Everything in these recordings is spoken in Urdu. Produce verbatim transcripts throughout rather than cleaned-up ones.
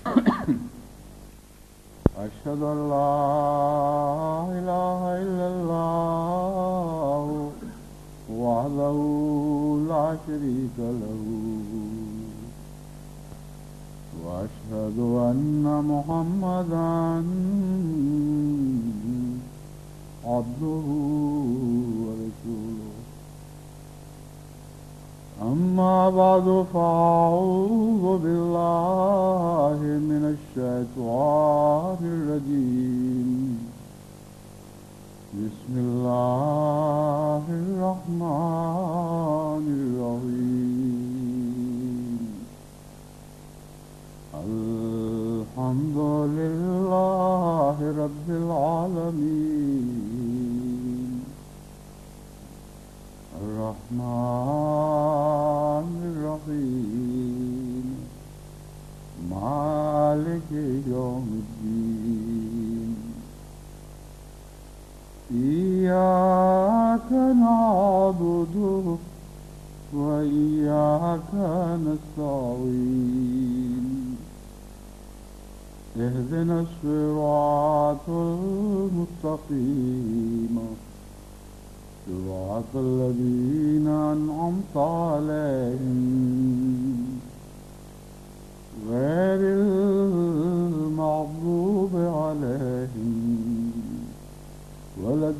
أشهد أن لا إله إلا الله وحده لا شريك له وأشهد أن محمدا عبده ورسوله أما بعد فأعوذ بالله من الشيطان الرجيم بسم الله الرحمن الرحيم الحمد لله رب العالمين الرحمن الرحيم مالك يوم الدين إياك نعبد وإياك نستعين اهدنا الصراط المستقيم صراط الذين أنعمت عليهم غير المغضوب عليهم ولا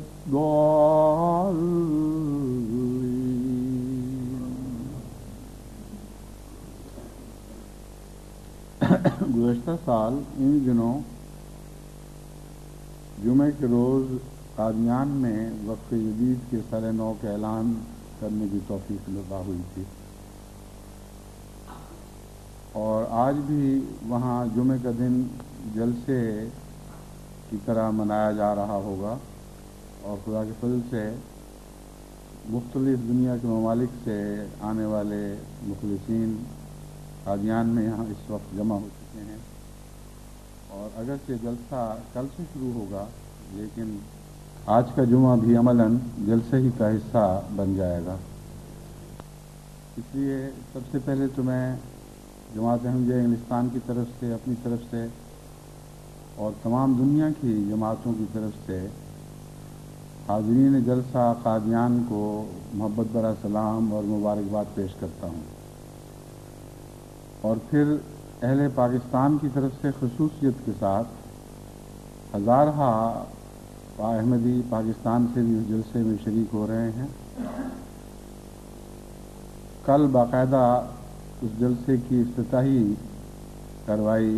الضالين. گزشتہ سال ان دنوں جمعے کے روز قادیان میں وقف جدید کے سر نو کا اعلان کرنے کی توفیق عطا ہوئی تھی، اور آج بھی وہاں جمعے کا دن جلسے کی طرح منایا جا رہا ہوگا، اور خدا کے فضل سے مختلف دنیا کے ممالک سے آنے والے مخلصین قادیان میں یہاں اس وقت جمع ہو چکے ہیں، اور اگرچہ جلسہ کل سے شروع ہوگا لیکن آج کا جمعہ بھی عملاً جلسے ہی کا حصہ بن جائے گا۔ اس لیے سب سے پہلے تو میں جماعت احمدیہ انگلستان کی طرف سے، اپنی طرف سے اور تمام دنیا کی جماعتوں کی طرف سے حاضرین جلسہ قادیان کو محبت بھرا سلام اور مبارکباد پیش کرتا ہوں، اور پھر اہل پاکستان کی طرف سے خصوصیت کے ساتھ ہزارہ احمدی پاکستان سے بھی اس جلسے میں شریک ہو رہے ہیں۔ کل باقاعدہ اس جلسے کی افتتاحی کارروائی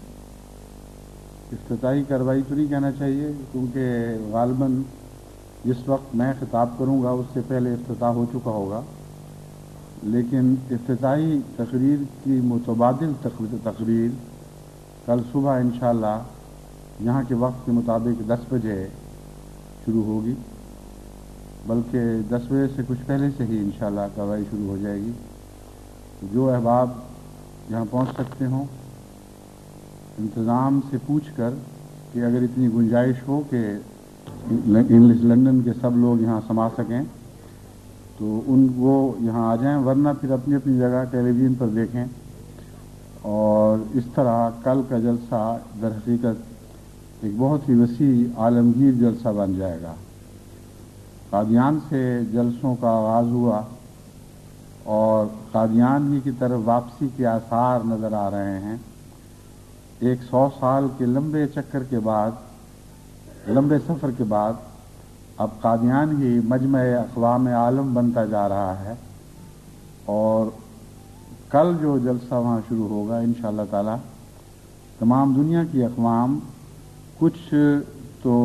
افتتاحی کارروائی تو نہیں کہنا چاہیے کیونکہ غالباً جس وقت میں خطاب کروں گا اس سے پہلے افتتاح ہو چکا ہوگا، لیکن افتتاحی تقریر کی متبادل تقریر کل صبح انشاءاللہ یہاں کے وقت کے مطابق دس بجے شروع ہوگی، بلکہ دس بجے سے کچھ پہلے سے ہی انشاءاللہ کارروائی شروع ہو جائے گی۔ جو احباب یہاں پہنچ سکتے ہوں انتظام سے پوچھ کر کہ اگر اتنی گنجائش ہو کہ انگلش لندن کے سب لوگ یہاں سما سکیں تو ان وہ یہاں آ جائیں، ورنہ پھر اپنی اپنی جگہ ٹیلی ویژن پر دیکھیں، اور اس طرح کل کا جلسہ در حقیقت ایک بہت ہی وسیع عالمگیر جلسہ بن جائے گا۔ قادیان سے جلسوں کا آغاز ہوا اور قادیان ہی کی طرف واپسی کے آثار نظر آ رہے ہیں۔ ایک سو سال کے لمبے چکر کے بعد، لمبے سفر کے بعد اب قادیان ہی مجمع اقوام عالم بنتا جا رہا ہے، اور کل جو جلسہ وہاں شروع ہوگا انشاءاللہ تعالی تمام دنیا کی اقوام کچھ تو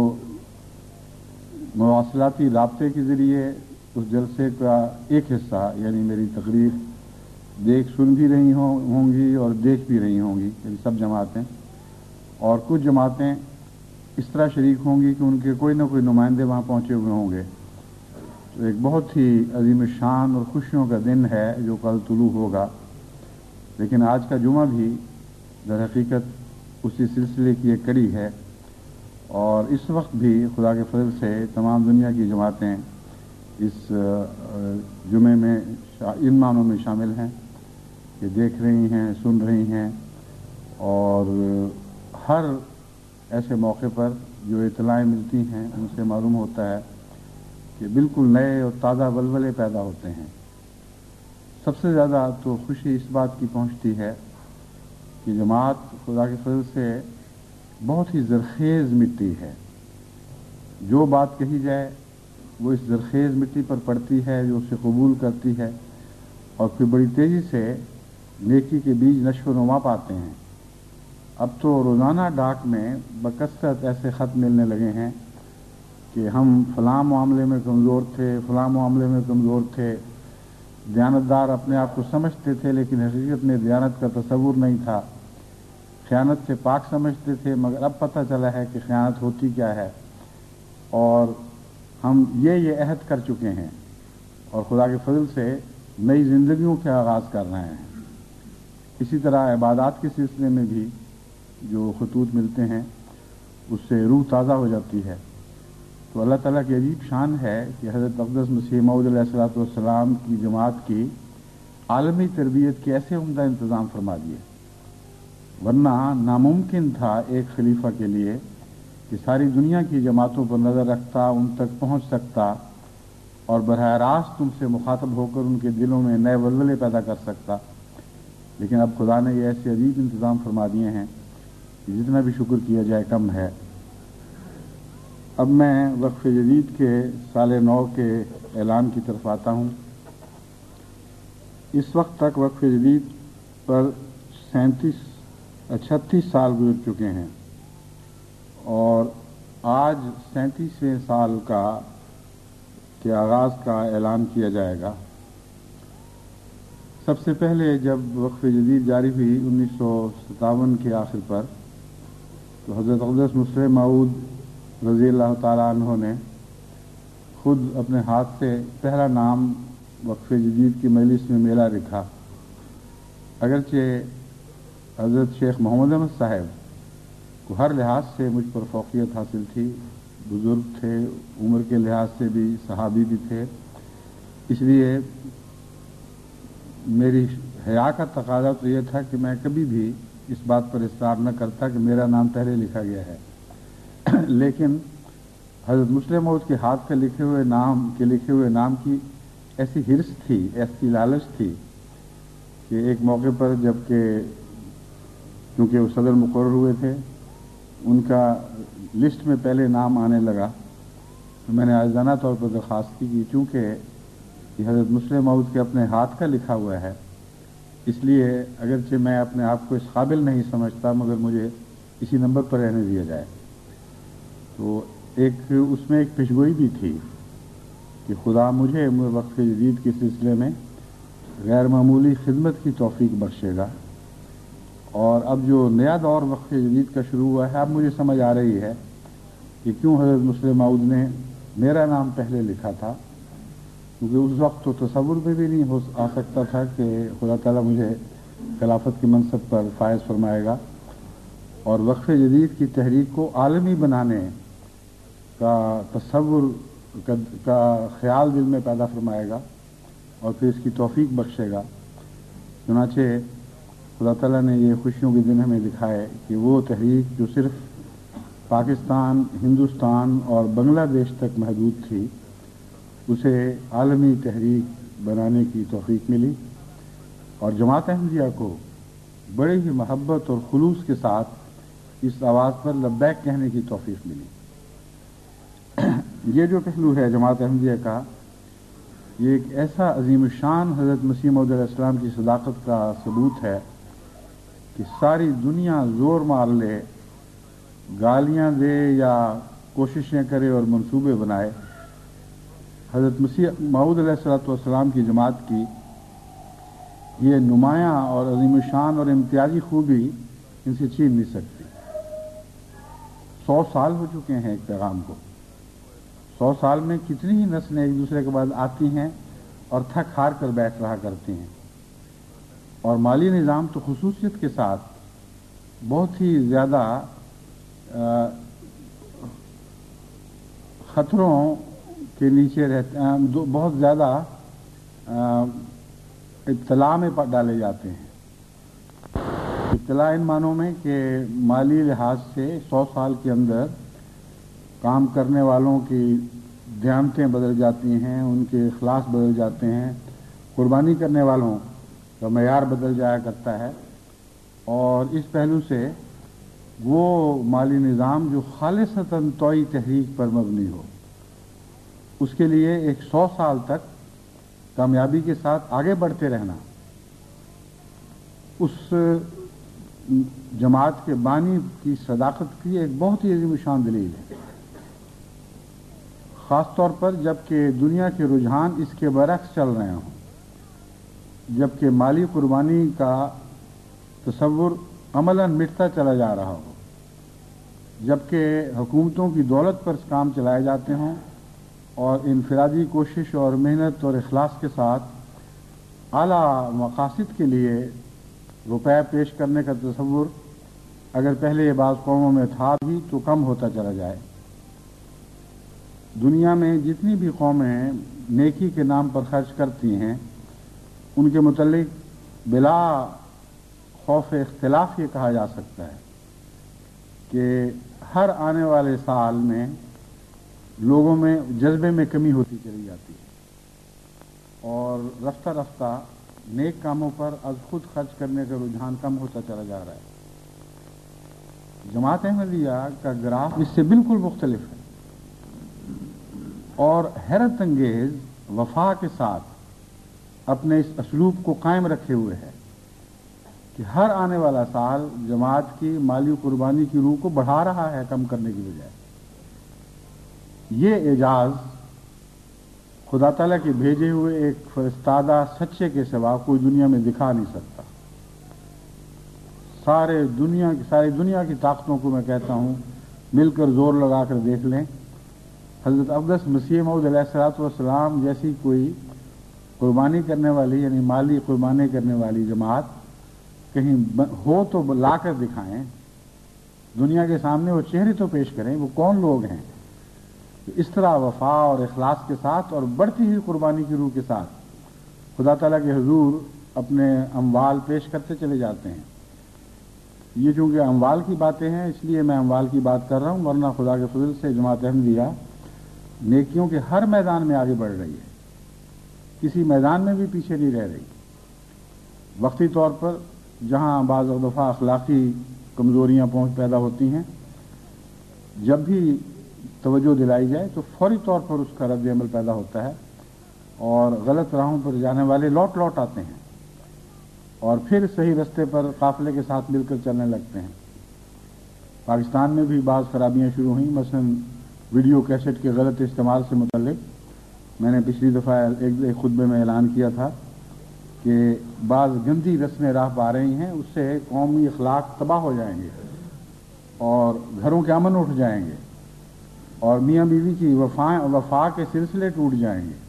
مواصلاتی رابطے کے ذریعے اس جلسے کا ایک حصہ یعنی میری تقریر دیکھ سن بھی رہی ہوں ہوں گی اور دیکھ بھی رہی ہوں گی، یعنی سب جماعتیں، اور کچھ جماعتیں اس طرح شریک ہوں گی کہ ان کے کوئی نہ کوئی نمائندے وہاں پہنچے ہوئے ہوں گے۔ تو ایک بہت ہی عظیم الشان اور خوشیوں کا دن ہے جو کل طلوع ہوگا، لیکن آج کا جمعہ بھی در حقیقت اسی سلسلے کی ایک کڑی ہے، اور اس وقت بھی خدا کے فضل سے تمام دنیا کی جماعتیں اس جمعے میں ان معنوں میں شامل ہیں کہ دیکھ رہی ہیں، سن رہی ہیں اور ہر ایسے موقع پر جو اطلاعیں ملتی ہیں ان سے معلوم ہوتا ہے کہ بالکل نئے اور تازہ ولولے پیدا ہوتے ہیں۔ سب سے زیادہ تو خوشی اس بات کی پہنچتی ہے کہ جماعت خدا کے فضل سے بہت ہی زرخیز مٹی ہے۔ جو بات کہی جائے وہ اس زرخیز مٹی پر پڑتی ہے، جو اسے قبول کرتی ہے، اور پھر بڑی تیزی سے نیکی کے بیج نشو و نما پاتے ہیں۔ اب تو روزانہ ڈاک میں بکثرت ایسے خط ملنے لگے ہیں کہ ہم فلاں معاملے میں کمزور تھے، فلاں معاملے میں کمزور تھے، دیانتدار اپنے آپ کو سمجھتے تھے لیکن حقیقت میں دیانت کا تصور نہیں تھا، خیانت سے پاک سمجھتے تھے مگر اب پتہ چلا ہے کہ خیانت ہوتی کیا ہے، اور ہم یہ یہ عہد کر چکے ہیں اور خدا کے فضل سے نئی زندگیوں کے آغاز کر رہے ہیں۔ اسی طرح عبادات کے سلسلے میں بھی جو خطوط ملتے ہیں اس سے روح تازہ ہو جاتی ہے۔ تو اللہ تعالیٰ کی عجیب شان ہے کہ حضرت اقدس مسیح موعود علیہ الصلوۃ والسلام کی جماعت کی عالمی تربیت کے ایسے عمدہ انتظام فرما دیے، ورنہ ناممکن تھا ایک خلیفہ کے لیے کہ ساری دنیا کی جماعتوں پر نظر رکھتا، ان تک پہنچ سکتا اور براہ راست ان سے مخاطب ہو کر ان کے دلوں میں نئے ولولے پیدا کر سکتا، لیکن اب خدا نے یہ ایسے عجیب انتظام فرما دیے ہیں کہ جتنا بھی شکر کیا جائے کم ہے۔ اب میں وقف جدید کے سال نو کے اعلان کی طرف آتا ہوں۔ اس وقت تک وقف جدید پر سینتیس چھتیس سال گزر چکے ہیں اور آج سینتیسویں سال کا کے آغاز کا اعلان کیا جائے گا۔ سب سے پہلے جب وقف جدید جاری ہوئی انیس سو ستاون کے آخر پر، تو حضرت اقدس مسیح موعود رضی اللہ تعالیٰ عنہ نے خود اپنے ہاتھ سے پہلا نام وقف جدید کی مجلس میں میلہ لکھا۔ اگرچہ حضرت شیخ محمد احمد صاحب کو ہر لحاظ سے مجھ پر فوقیت حاصل تھی، بزرگ تھے، عمر کے لحاظ سے بھی صحابی بھی تھے، اس لیے میری حیا کا تقاضا تو یہ تھا کہ میں کبھی بھی اس بات پر اصرار نہ کرتا کہ میرا نام پہلے لکھا گیا ہے، لیکن حضرت مسلم موعود کے ہاتھ کے لکھے ہوئے نام کے لکھے ہوئے نام کی ایسی ہرس تھی، ایسی لالچ تھی کہ ایک موقع پر جب کہ کیونکہ وہ صدر مقرر ہوئے تھے، ان کا لسٹ میں پہلے نام آنے لگا، تو میں نے عاجزانہ طور پر درخواست کی کہ چونکہ یہ حضرت مسلم موعود کے اپنے ہاتھ کا لکھا ہوا ہے، اس لیے اگرچہ میں اپنے آپ کو اس قابل نہیں سمجھتا مگر مجھے اسی نمبر پر رہنے دیا جائے۔ تو ایک اس میں ایک پیشگوئی بھی تھی کہ خدا مجھے وقف جدید کے سلسلے میں غیر معمولی خدمت کی توفیق بخشے گا، اور اب جو نیا دور وقف جدید کا شروع ہوا ہے، اب مجھے سمجھ آ رہی ہے کہ کیوں حضرت مسلم موعود نے میرا نام پہلے لکھا تھا، کیونکہ اس وقت تو تصور میں بھی نہیں ہو آ سکتا تھا کہ خدا تعالیٰ مجھے خلافت کے منصب پر فائز فرمائے گا اور وقف جدید کی تحریک کو عالمی بنانے کا تصور کا خیال دل میں پیدا فرمائے گا اور پھر اس کی توفیق بخشے گا۔ چنانچہ خدا تعالیٰ نے یہ خوشیوں کے دن ہمیں دکھائے کہ وہ تحریک جو صرف پاکستان، ہندوستان اور بنگلہ دیش تک محدود تھی، اسے عالمی تحریک بنانے کی توفیق ملی، اور جماعت احمدیہ کو بڑے ہی محبت اور خلوص کے ساتھ اس آواز پر لبیک کہنے کی توفیق ملی۔ یہ جو پہلو ہے جماعت احمدیہ کا، یہ ایک ایسا عظیم الشان حضرت مسیح موعود علیہ السلام کی صداقت کا ثبوت ہے کہ ساری دنیا زور مار لے، گالیاں دے یا کوششیں کرے اور منصوبے بنائے، حضرت مسیح موعود علیہ الصلوۃ والسلام کی جماعت کی یہ نمایاں اور عظیم الشان اور امتیازی خوبی ان سے چھین نہیں سکتی۔ سو سال ہو چکے ہیں ایک پیغام کو، سو سال میں کتنی ہی نسلیں ایک دوسرے کے بعد آتی ہیں اور تھک ہار کر بیٹھ رہا کرتی ہیں، اور مالی نظام تو خصوصیت کے ساتھ بہت ہی زیادہ خطروں کے نیچے رہتے ہیں، بہت زیادہ ابتلا میں ڈالے جاتے ہیں۔ ابتلا ان معنوں میں کہ مالی لحاظ سے سو سال کے اندر کام کرنے والوں کی دیانتیں بدل جاتی ہیں، ان کے اخلاص بدل جاتے ہیں، قربانی کرنے والوں کا معیار بدل جایا کرتا ہے، اور اس پہلو سے وہ مالی نظام جو خالصتاً توئی تحریک پر مبنی ہو، اس کے لیے ایک سو سال تک کامیابی کے ساتھ آگے بڑھتے رہنا اس جماعت کے بانی کی صداقت کی ایک بہت ہی عظیم شان دلیل ہے، خاص طور پر جب کہ دنیا کے رجحان اس کے برعکس چل رہے ہوں، جبکہ مالی قربانی کا تصور عملاً مٹتا چلا جا رہا ہو، جبکہ حکومتوں کی دولت پر کام چلائے جاتے ہوں اور انفرادی کوشش اور محنت اور اخلاص کے ساتھ اعلیٰ مقاصد کے لیے روپے پیش کرنے کا تصور اگر پہلے یہ بعض قوموں میں تھا بھی تو کم ہوتا چلا جائے۔ دنیا میں جتنی بھی قومیں نیکی کے نام پر خرچ کرتی ہیں، ان کے متعلق بلا خوف اختلاف یہ کہا جا سکتا ہے کہ ہر آنے والے سال میں لوگوں میں جذبے میں کمی ہوتی چلی جاتی ہے اور رفتہ رفتہ نیک کاموں پر از خود خرچ کرنے کا رجحان کم ہوتا چلا جا رہا ہے۔ جماعت احمدیہ کا گراف اس سے بالکل مختلف ہے اور حیرت انگیز وفا کے ساتھ اپنے اس اسلوب کو قائم رکھے ہوئے ہے کہ ہر آنے والا سال جماعت کی مالی قربانی کی روح کو بڑھا رہا ہے کم کرنے کی بجائے۔ یہ اعجاز خدا تعالیٰ کے بھیجے ہوئے ایک فرستادہ سچے کے سوا کوئی دنیا میں دکھا نہیں سکتا۔ سارے دنیا کی ساری دنیا کی طاقتوں کو میں کہتا ہوں مل کر زور لگا کر دیکھ لیں، حضرت اقدس مسیح موعود علیہ الصلوۃ والسلام جیسی کوئی قربانی کرنے والی یعنی مالی قربانی کرنے والی جماعت کہیں ہو تو لا کر دکھائیں، دنیا کے سامنے وہ چہرے تو پیش کریں، وہ کون لوگ ہیں اس طرح وفا اور اخلاص کے ساتھ اور بڑھتی ہوئی قربانی کی روح کے ساتھ خدا تعالیٰ کے حضور اپنے اموال پیش کرتے چلے جاتے ہیں۔ یہ چونکہ اموال کی باتیں ہیں اس لیے میں اموال کی بات کر رہا ہوں، ورنہ خدا کے فضل سے جماعت احمدیہ نیکیوں کے ہر میدان میں آگے بڑھ رہی ہے، کسی میدان میں بھی پیچھے نہیں رہ رہی۔ وقتی طور پر جہاں بعض دفعہ اخلاقی کمزوریاں پہنچ پیدا ہوتی ہیں، جب بھی توجہ دلائی جائے تو فوری طور پر اس کا رد عمل پیدا ہوتا ہے اور غلط راہوں پر جانے والے لوٹ لوٹ آتے ہیں اور پھر صحیح رستے پر قافلے کے ساتھ مل کر چلنے لگتے ہیں۔ پاکستان میں بھی بعض خرابیاں شروع ہوئیں، مثلا ویڈیو کیسٹ کے غلط استعمال سے متعلق میں نے پچھلی دفعہ ایک خطبے میں اعلان کیا تھا کہ بعض گندی رسمیں راہ پا رہی ہیں، اس سے قومی اخلاق تباہ ہو جائیں گے اور گھروں کے امن اٹھ جائیں گے اور میاں بیوی کی وفا وفا کے سلسلے ٹوٹ جائیں گے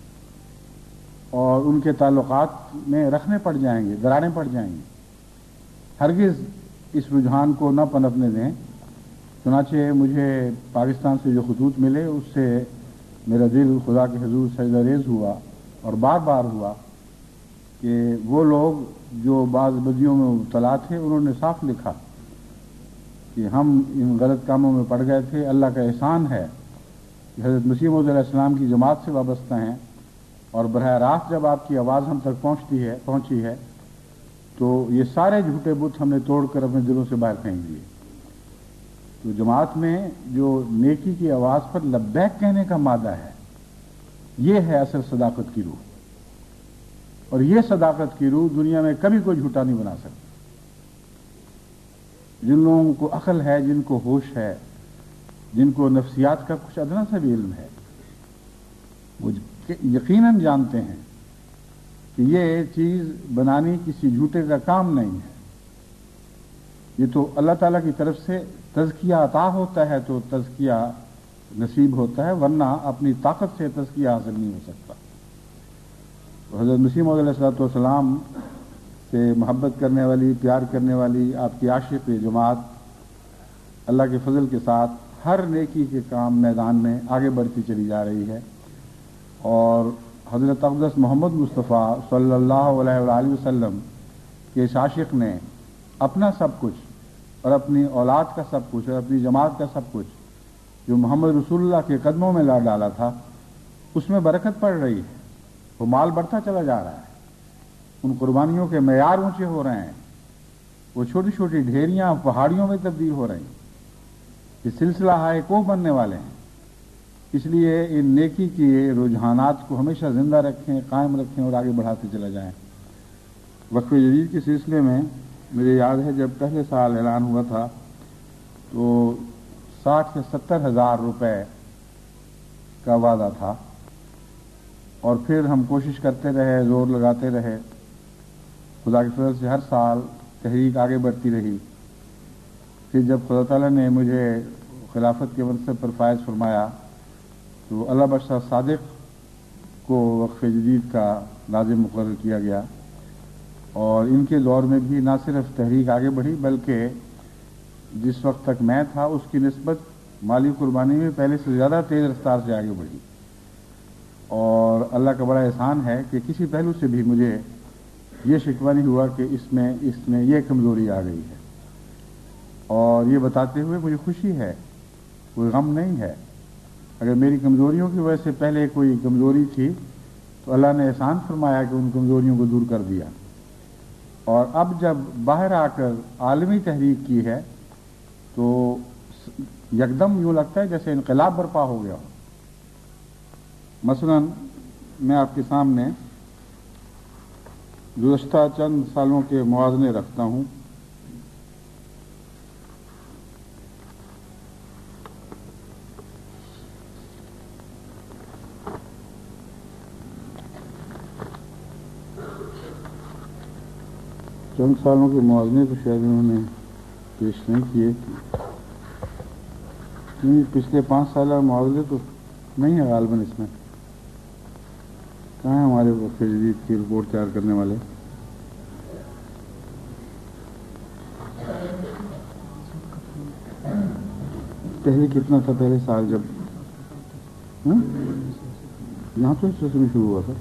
اور ان کے تعلقات میں رکھنے پڑ جائیں گے، دراڑیں پڑ جائیں گی۔ ہرگز اس رجحان کو نہ پنپنے دیں۔ چنانچہ مجھے پاکستان سے جو خطوط ملے اس سے میرا دل خدا کے حضور سجدہ ریز ہوا اور بار بار ہوا کہ وہ لوگ جو بعض بدیوں میں مبتلا تھے انہوں نے صاف لکھا کہ ہم ان غلط کاموں میں پڑ گئے تھے، اللہ کا احسان ہے کہ حضرت مسیح موعود علیہ السلام کی جماعت سے وابستہ ہیں اور براہ راست جب آپ کی آواز ہم تک پہنچتی ہے پہنچی ہے تو یہ سارے جھوٹے بت ہم نے توڑ کر اپنے دلوں سے باہر پھینک دیے۔ تو جماعت میں جو نیکی کی آواز پر لبیک کہنے کا مادہ ہے، یہ ہے اصل صداقت کی روح، اور یہ صداقت کی روح دنیا میں کبھی کوئی جھوٹا نہیں بنا سکتا۔ جن لوگوں کو عقل ہے، جن کو ہوش ہے، جن کو نفسیات کا کچھ ادنا سا بھی علم ہے، وہ یقیناً جانتے ہیں کہ یہ چیز بنانی کسی جھوٹے کا کام نہیں ہے، یہ تو اللہ تعالیٰ کی طرف سے تزکیہ عطا ہوتا ہے تو تزکیہ نصیب ہوتا ہے، ورنہ اپنی طاقت سے تزکیہ حاصل نہیں ہو سکتا۔ حضرت مسیح موعود علیہ الصلوۃ والسلام سے محبت کرنے والی، پیار کرنے والی آپ کی عاشق جماعت اللہ کے فضل کے ساتھ ہر نیکی کے کام میدان میں آگے بڑھتی چلی جا رہی ہے، اور حضرت اقدس محمد مصطفیٰ صلی اللہ علیہ وآلہ وسلم کے اس عاشق نے اپنا سب کچھ اور اپنی اولاد کا سب کچھ اور اپنی جماعت کا سب کچھ جو محمد رسول اللہ کے قدموں میں لا ڈالا تھا اس میں برکت پڑ رہی ہے، وہ مال بڑھتا چلا جا رہا ہے، ان قربانیوں کے معیار اونچے ہو رہے ہیں، وہ چھوٹی چھوٹی ڈھیریاں پہاڑیوں میں تبدیل ہو رہی ہیں، یہ سلسلہ ہائے کو بننے والے ہیں۔ اس لیے ان نیکی کی رجحانات کو ہمیشہ زندہ رکھیں، قائم رکھیں اور آگے بڑھاتے چلے جائیں۔ وقف جدید کے سلسلے میں مجھے یاد ہے جب پہلے سال اعلان ہوا تھا تو ساٹھ سے ستر ہزار روپے کا وعدہ تھا، اور پھر ہم کوشش کرتے رہے، زور لگاتے رہے، خدا کے فضل سے ہر سال تحریک آگے بڑھتی رہی۔ پھر جب خدا تعالیٰ نے مجھے خلافت کے منصب پر فائز فرمایا تو اللہ بخش صادق کو وقف جدید کا ناظم مقرر کیا گیا، اور ان کے دور میں بھی نہ صرف تحریک آگے بڑھی بلکہ جس وقت تک میں تھا اس کی نسبت مالی قربانی میں پہلے سے زیادہ تیز رفتار سے آگے بڑھی، اور اللہ کا بڑا احسان ہے کہ کسی پہلو سے بھی مجھے یہ شکوہ نہیں ہوا کہ اس میں اس میں یہ کمزوری آ گئی ہے، اور یہ بتاتے ہوئے مجھے خوشی ہے، کوئی غم نہیں ہے۔ اگر میری کمزوریوں کی وجہ سے پہلے کوئی کمزوری تھی تو اللہ نے احسان فرمایا کہ ان کمزوریوں کو دور کر دیا، اور اب جب باہر آ کر عالمی تحریک کی ہے تو یکدم یوں لگتا ہے جیسے انقلاب برپا ہو گیا ہو۔ مثلا میں آپ کے سامنے گزشتہ چند سالوں کے موازنے رکھتا ہوں۔ چند سالوں کے موازنے تو شاید انہوں نے پیش نہیں کیے، پچھلے پانچ سالہ معاوضے تو نہیں ہے غالباً اس میں۔ کہاں ہیں ہمارے وقف جدید کی رپورٹ تیار کرنے والے؟ پہلے کتنا تھا پہلے سال جب یہاں تو اس میں شروع ہوا تھا،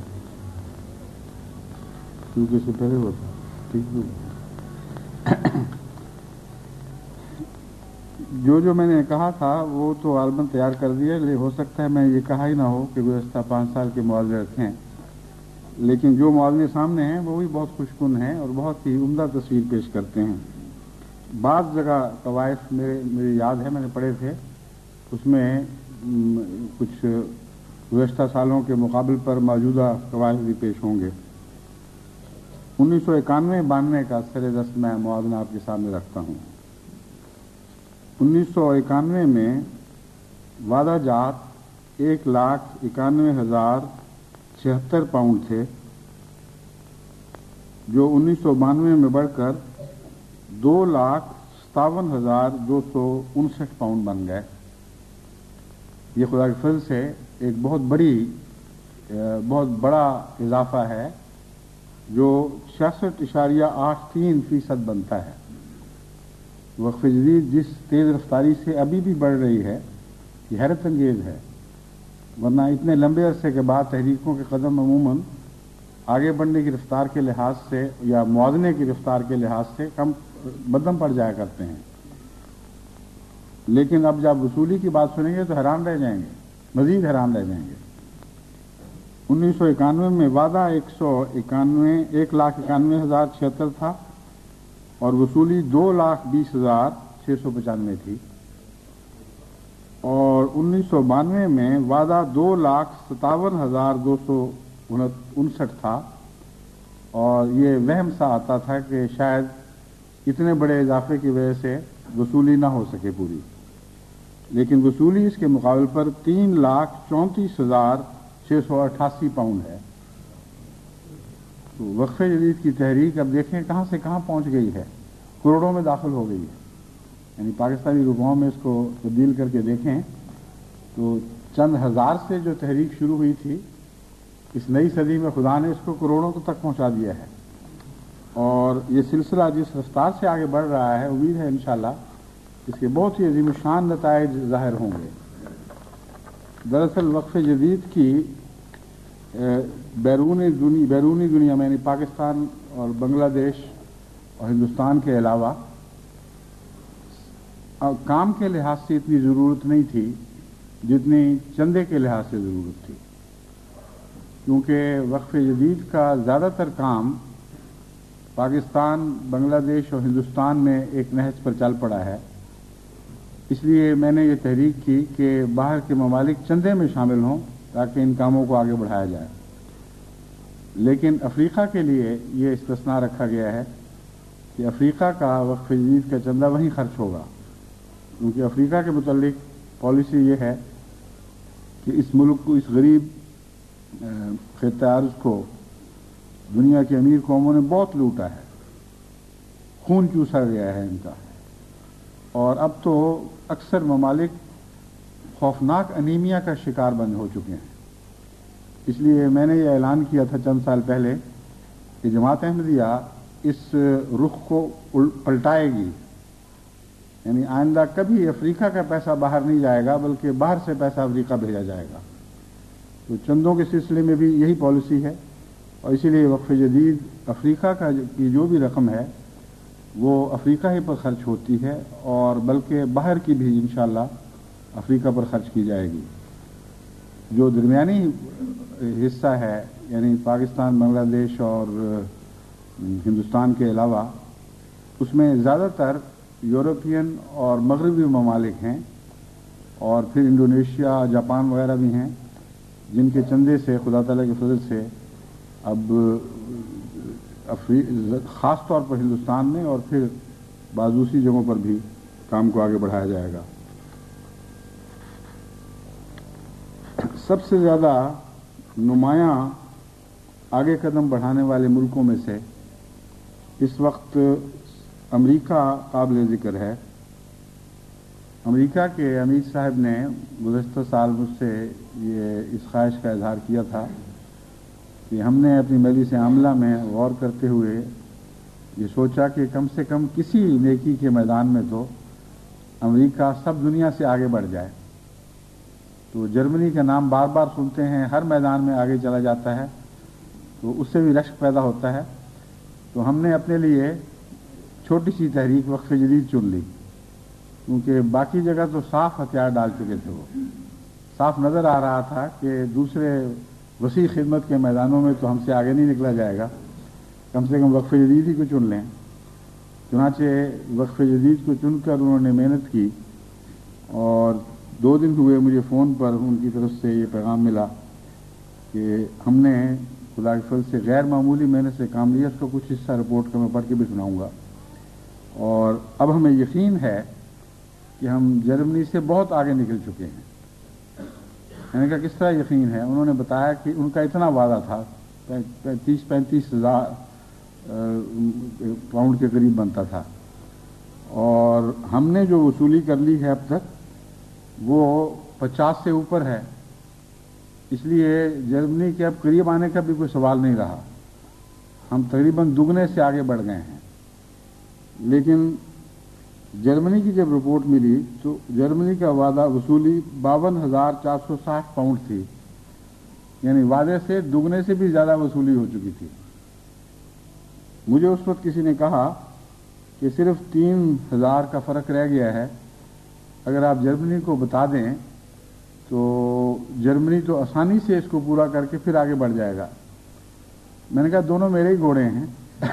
کیونکہ اس سے پہلے ہوا تھا، ٹھیک ہے۔ جو جو میں نے کہا تھا وہ تو غالباً تیار کر دیا، لیکن ہو سکتا ہے میں یہ کہا ہی نہ ہو کہ گزشتہ پانچ سال کے موازنے رکھیں، لیکن جو موازنے سامنے ہیں وہ بھی بہت خوشکن ہیں اور بہت ہی عمدہ تصویر پیش کرتے ہیں۔ بعض جگہ قواعد میرے میری یاد ہے میں نے پڑھے تھے، اس میں کچھ گزشتہ سالوں کے مقابل پر موجودہ قواعد بھی پیش ہوں گے۔ انیس سو اکانوے بانوے کا سر دست میں موازنہ آپ کے سامنے رکھتا ہوں۔ انیس سو اکانوے میں وعدہ جات ایک لاکھ اکانوے ہزار چھہتر پاؤنڈ تھے، جو انیس سو بانوے میں بڑھ کر دو لاکھ ستاون ہزار دو سو انسٹھ پاؤنڈ بن گئے۔ یہ خدا کے فضل سے ایک بہت بڑی بہت بڑا اضافہ ہے جو چھیاسٹھ اشاریہ آٹھ تین فیصد بنتا ہے۔ وقف جدید جس تیز رفتاری سے ابھی بھی بڑھ رہی ہے یہ حیرت انگیز ہے، ورنہ اتنے لمبے عرصے کے بعد تحریکوں کے قدم عموماً آگے بڑھنے کی رفتار کے لحاظ سے یا موازنے کی رفتار کے لحاظ سے کم بدم پڑ جایا کرتے ہیں، لیکن اب جب وصولی کی بات سنیں گے تو حیران رہ جائیں گے، مزید حیران رہ جائیں گے۔ انیس سو اکانوے میں وعدہ ایک سو اکانوے ایک لاکھ اکانوے ہزار چھہتر تھا اور وصولی دو لاکھ بیس ہزار چھ سو پچانوے تھی، اور انیس سو بانوے میں وعدہ دو لاکھ ستاون ہزار دو سو انسٹھ تھا، اور یہ وہم سا آتا تھا کہ شاید اتنے بڑے اضافے کی وجہ سے وصولی نہ ہو سکے پوری، لیکن وصولی اس کے مقابل پر تین لاکھ چونتیس ہزار چھ سو اٹھاسی پاؤنڈ ہے۔ تو وقف جدید کی تحریک اب دیکھیں کہاں سے کہاں پہنچ گئی ہے، کروڑوں میں داخل ہو گئی ہے، یعنی پاکستانی روپوں میں اس کو تبدیل کر کے دیکھیں تو چند ہزار سے جو تحریک شروع ہوئی تھی اس نئی صدی میں خدا نے اس کو کروڑوں تک پہنچا دیا ہے، اور یہ سلسلہ جس رفتار سے آگے بڑھ رہا ہے امید ہے انشاءاللہ اس کے بہت ہی عظیم الشان نتائج ظاہر ہوں گے۔ دراصل وقف جدید کی بیرونی دنیا بیرونی دنیا میں یعنی پاکستان اور بنگلہ دیش اور ہندوستان کے علاوہ کام کے لحاظ سے اتنی ضرورت نہیں تھی جتنی چندے کے لحاظ سے ضرورت تھی، کیونکہ وقف جدید کا زیادہ تر کام پاکستان، بنگلہ دیش اور ہندوستان میں ایک نہج پر چل پڑا ہے۔ اس لیے میں نے یہ تحریک کی کہ باہر کے ممالک چندے میں شامل ہوں تاکہ ان کاموں کو آگے بڑھایا جائے، لیکن افریقہ کے لیے یہ استثناء رکھا گیا ہے کہ افریقہ کا وقف جدید کا چندہ وہیں خرچ ہوگا، کیونکہ افریقہ کے متعلق پالیسی یہ ہے کہ اس ملک کو، اس غریب خطہ ارض کو دنیا کی امیر قوموں نے بہت لوٹا ہے، خون چوسا گیا ہے ان کا، اور اب تو اکثر ممالک خوفناک انیمیا کا شکار بند ہو چکے ہیں۔ اس لیے میں نے یہ اعلان کیا تھا چند سال پہلے کہ جماعت احمدیہ اس رخ کو پلٹائے گی، یعنی آئندہ کبھی افریقہ کا پیسہ باہر نہیں جائے گا بلکہ باہر سے پیسہ افریقہ بھیجا جائے گا۔ تو چندوں کے سلسلے میں بھی یہی پالیسی ہے، اور اسی لیے وقف جدید افریقہ کا کی جو بھی رقم ہے وہ افریقہ ہی پر خرچ ہوتی ہے، اور بلکہ باہر کی بھی انشاءاللہ افریقہ پر خرچ کی جائے گی۔ جو درمیانی حصہ ہے، یعنی پاکستان، بنگلہ دیش اور ہندوستان کے علاوہ، اس میں زیادہ تر یورپین اور مغربی ممالک ہیں، اور پھر انڈونیشیا، جاپان وغیرہ بھی ہیں، جن کے چندے سے خدا تعالیٰ کے فضل سے اب خاص طور پر ہندوستان میں اور پھر بعض دوسری جگہوں پر بھی کام کو آگے بڑھایا جائے گا۔ سب سے زیادہ نمایاں آگے قدم بڑھانے والے ملکوں میں سے اس وقت امریکہ قابل ذکر ہے۔ امریکہ کے امیر صاحب نے گزشتہ سال مجھ سے یہ اس خواہش کا اظہار کیا تھا کہ ہم نے اپنی مجلس عاملہ میں غور کرتے ہوئے یہ سوچا کہ کم سے کم کسی نیکی کے میدان میں تو امریکہ سب دنیا سے آگے بڑھ جائے۔ تو جرمنی کا نام بار بار سنتے ہیں، ہر میدان میں آگے چلا جاتا ہے، تو اس سے بھی رشک پیدا ہوتا ہے۔ تو ہم نے اپنے لیے چھوٹی سی تحریک وقف جدید چن لی، کیونکہ باقی جگہ تو صاف ہتھیار ڈال چکے تھے، وہ صاف نظر آ رہا تھا کہ دوسرے وسیع خدمت کے میدانوں میں تو ہم سے آگے نہیں نکلا جائے گا، کم سے کم وقف جدید ہی کو چن لیں۔ چنانچہ وقف جدید کو چن کر انہوں نے محنت کی، اور دو دن ہوئے مجھے فون پر ان کی طرف سے یہ پیغام ملا کہ ہم نے خدا کے فضل سے غیر معمولی محنت سے کام لیا۔ اس کا کچھ حصہ رپورٹ کا میں پڑھ کے بھی سناؤں گا، اور اب ہمیں یقین ہے کہ ہم جرمنی سے بہت آگے نکل چکے ہیں۔ میں نے کہا کس طرح یقین ہے؟ انہوں نے بتایا کہ ان کا اتنا وعدہ تھا، تیس پینتیس ہزار پاؤنڈ کے قریب بنتا تھا، اور ہم نے جو وصولی کر لی ہے اب تک وہ پچاس سے اوپر ہے۔ اس لیے جرمنی کے اب قریب آنے کا بھی کوئی سوال نہیں رہا، ہم تقریباً دگنے سے آگے بڑھ گئے ہیں۔ لیکن جرمنی کی جب رپورٹ ملی تو جرمنی کا وعدہ وصولی باون ہزار چار سو ساٹھ پاؤنڈ تھی، یعنی وعدے سے دگنے سے بھی زیادہ وصولی ہو چکی تھی۔ مجھے اس وقت کسی نے کہا کہ صرف تین ہزار کا فرق رہ گیا ہے، اگر آپ جرمنی کو بتا دیں تو جرمنی تو آسانی سے اس کو پورا کر کے پھر آگے بڑھ جائے گا۔ میں نے کہا دونوں میرے ہی گھوڑے ہیں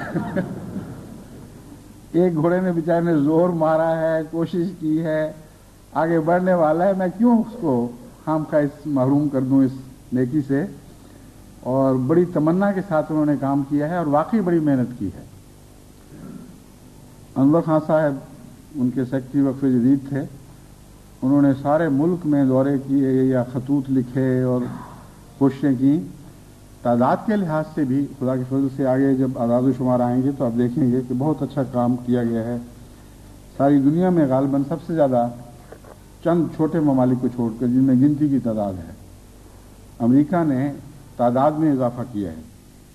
ایک گھوڑے نے بیچارے نے زور مارا ہے، کوشش کی ہے، آگے بڑھنے والا ہے، میں کیوں اس کو خام خواہ اس محروم کر دوں اس نیکی سے؟ اور بڑی تمنا کے ساتھ انہوں نے کام کیا ہے، اور واقعی بڑی محنت کی ہے۔ انور خان صاحب ان کے سیکرٹری وقف جدید تھے، انہوں نے سارے ملک میں دورے کیے یا خطوط لکھے اور کوششیں کی۔ تعداد کے لحاظ سے بھی خدا کے فضل سے آگے جب اعداد و شمار آئیں گے تو آپ دیکھیں گے کہ بہت اچھا کام کیا گیا ہے۔ ساری دنیا میں غالباً سب سے زیادہ چند چھوٹے ممالک کو چھوڑ کر، جن میں گنتی کی تعداد ہے، امریکہ نے تعداد میں اضافہ کیا ہے۔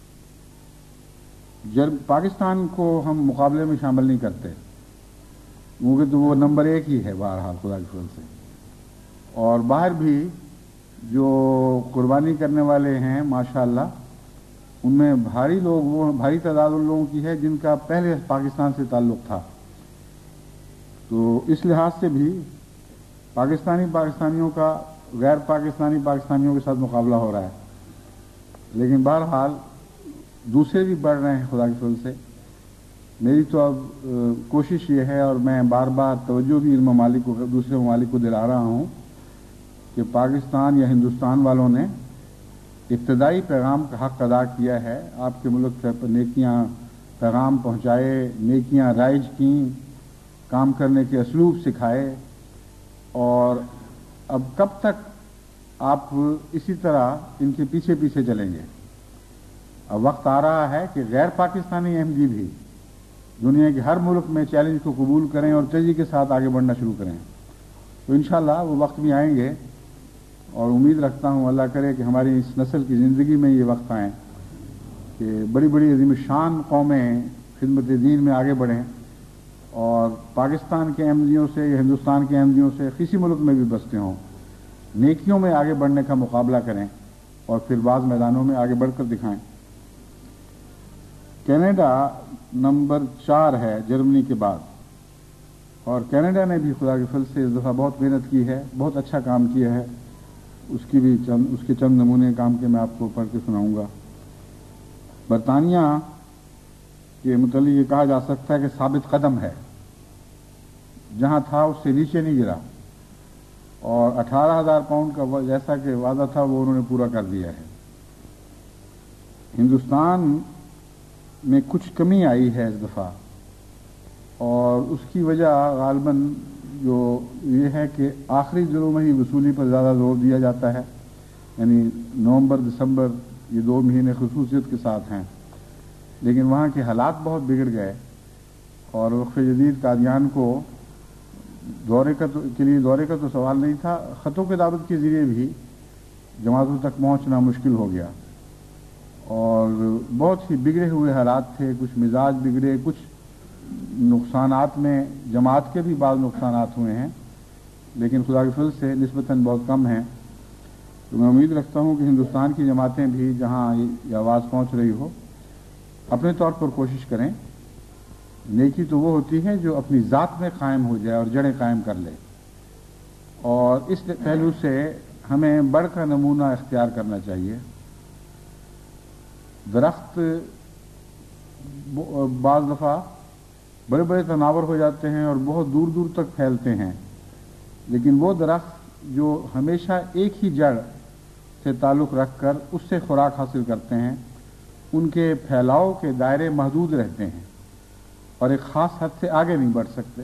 جب پاکستان کو ہم مقابلے میں شامل نہیں کرتے، کیونکہ تو وہ نمبر ایک ہی ہے بہرحال خدا کے فضل سے، اور باہر بھی جو قربانی کرنے والے ہیں ماشاءاللہ ان میں بھاری لوگ وہ بھاری تعداد ان لوگوں کی ہے جن کا پہلے پاکستان سے تعلق تھا. تو اس لحاظ سے بھی پاکستانی پاکستانیوں کا غیر پاکستانی پاکستانیوں کے ساتھ مقابلہ ہو رہا ہے. لیکن بہرحال دوسرے بھی بڑھ رہے ہیں خدا کے فضل سے. میری تو اب کوشش یہ ہے اور میں بار بار توجہ بھی ان ممالک کو دوسرے ممالک کو دلا رہا ہوں کہ پاکستان یا ہندوستان والوں نے ابتدائی پیغام کا حق ادا کیا ہے. آپ کے ملک پر نیکیاں پیغام پہنچائے, نیکیاں رائج کیں, کام کرنے کے اسلوب سکھائے, اور اب کب تک آپ اسی طرح ان کے پیچھے پیچھے چلیں گے؟ اب وقت آ رہا ہے کہ غیر پاکستانی احمدی بھی دنیا کے ہر ملک میں چیلنج کو قبول کریں اور تیزی کے ساتھ آگے بڑھنا شروع کریں. تو انشاءاللہ وہ وقت بھی آئیں گے, اور امید رکھتا ہوں اللہ کرے کہ ہماری اس نسل کی زندگی میں یہ وقت آئیں کہ بڑی بڑی عظیم شان قومیں خدمت دین میں آگے بڑھیں, اور پاکستان کے احمدیوں سے یا ہندوستان کے احمدیوں سے کسی ملک میں بھی بستے ہوں نیکیوں میں آگے بڑھنے کا مقابلہ کریں اور پھر بعض میدانوں میں آگے بڑھ کر دکھائیں. کینیڈا نمبر چار ہے جرمنی کے بعد, اور کینیڈا نے بھی خدا کے فضل سے اس دفعہ بہت محنت کی ہے, بہت اچھا کام کیا ہے. اس کی بھی چند اس کے چند نمونے کام کے میں آپ کو پڑھ کے سناؤں گا. برطانیہ کے متعلق یہ کہا جا سکتا ہے کہ ثابت قدم ہے, جہاں تھا اس سے نیچے نہیں گرا, اور اٹھارہ ہزار پاؤنڈ کا جیسا کہ وعدہ تھا وہ انہوں نے پورا کر دیا ہے. ہندوستان میں کچھ کمی آئی ہے اس دفعہ, اور اس کی وجہ غالباً جو یہ ہے کہ آخری دنوں میں ہی وصولی پر زیادہ زور دیا جاتا ہے. یعنی نومبر دسمبر یہ دو مہینے خصوصیت کے ساتھ ہیں, لیکن وہاں کے حالات بہت بگڑ گئے, اور وقف جدید قادیان کو دورے کا تو کے لیے دورے کا تو سوال نہیں تھا, خطوں کے دعوت کے ذریعے بھی جماعتوں تک پہنچنا مشکل ہو گیا, اور بہت ہی بگڑے ہوئے حالات تھے. کچھ مزاج بگڑے, کچھ نقصانات میں جماعت کے بھی بعض نقصانات ہوئے ہیں, لیکن خدا کے فضل سے نسبتاً بہت کم ہیں. تو میں امید رکھتا ہوں کہ ہندوستان کی جماعتیں بھی جہاں یہ آواز پہنچ رہی ہو اپنے طور پر کوشش کریں. نیکی تو وہ ہوتی ہے جو اپنی ذات میں قائم ہو جائے اور جڑیں قائم کر لے, اور اس پہلو سے ہمیں بڑھ کا نمونہ اختیار کرنا چاہیے. درخت بعض دفعہ بڑے بڑے تناور ہو جاتے ہیں اور بہت دور دور تک پھیلتے ہیں, لیکن وہ درخت جو ہمیشہ ایک ہی جڑ سے تعلق رکھ کر اس سے خوراک حاصل کرتے ہیں, ان کے پھیلاؤ کے دائرے محدود رہتے ہیں اور ایک خاص حد سے آگے نہیں بڑھ سکتے.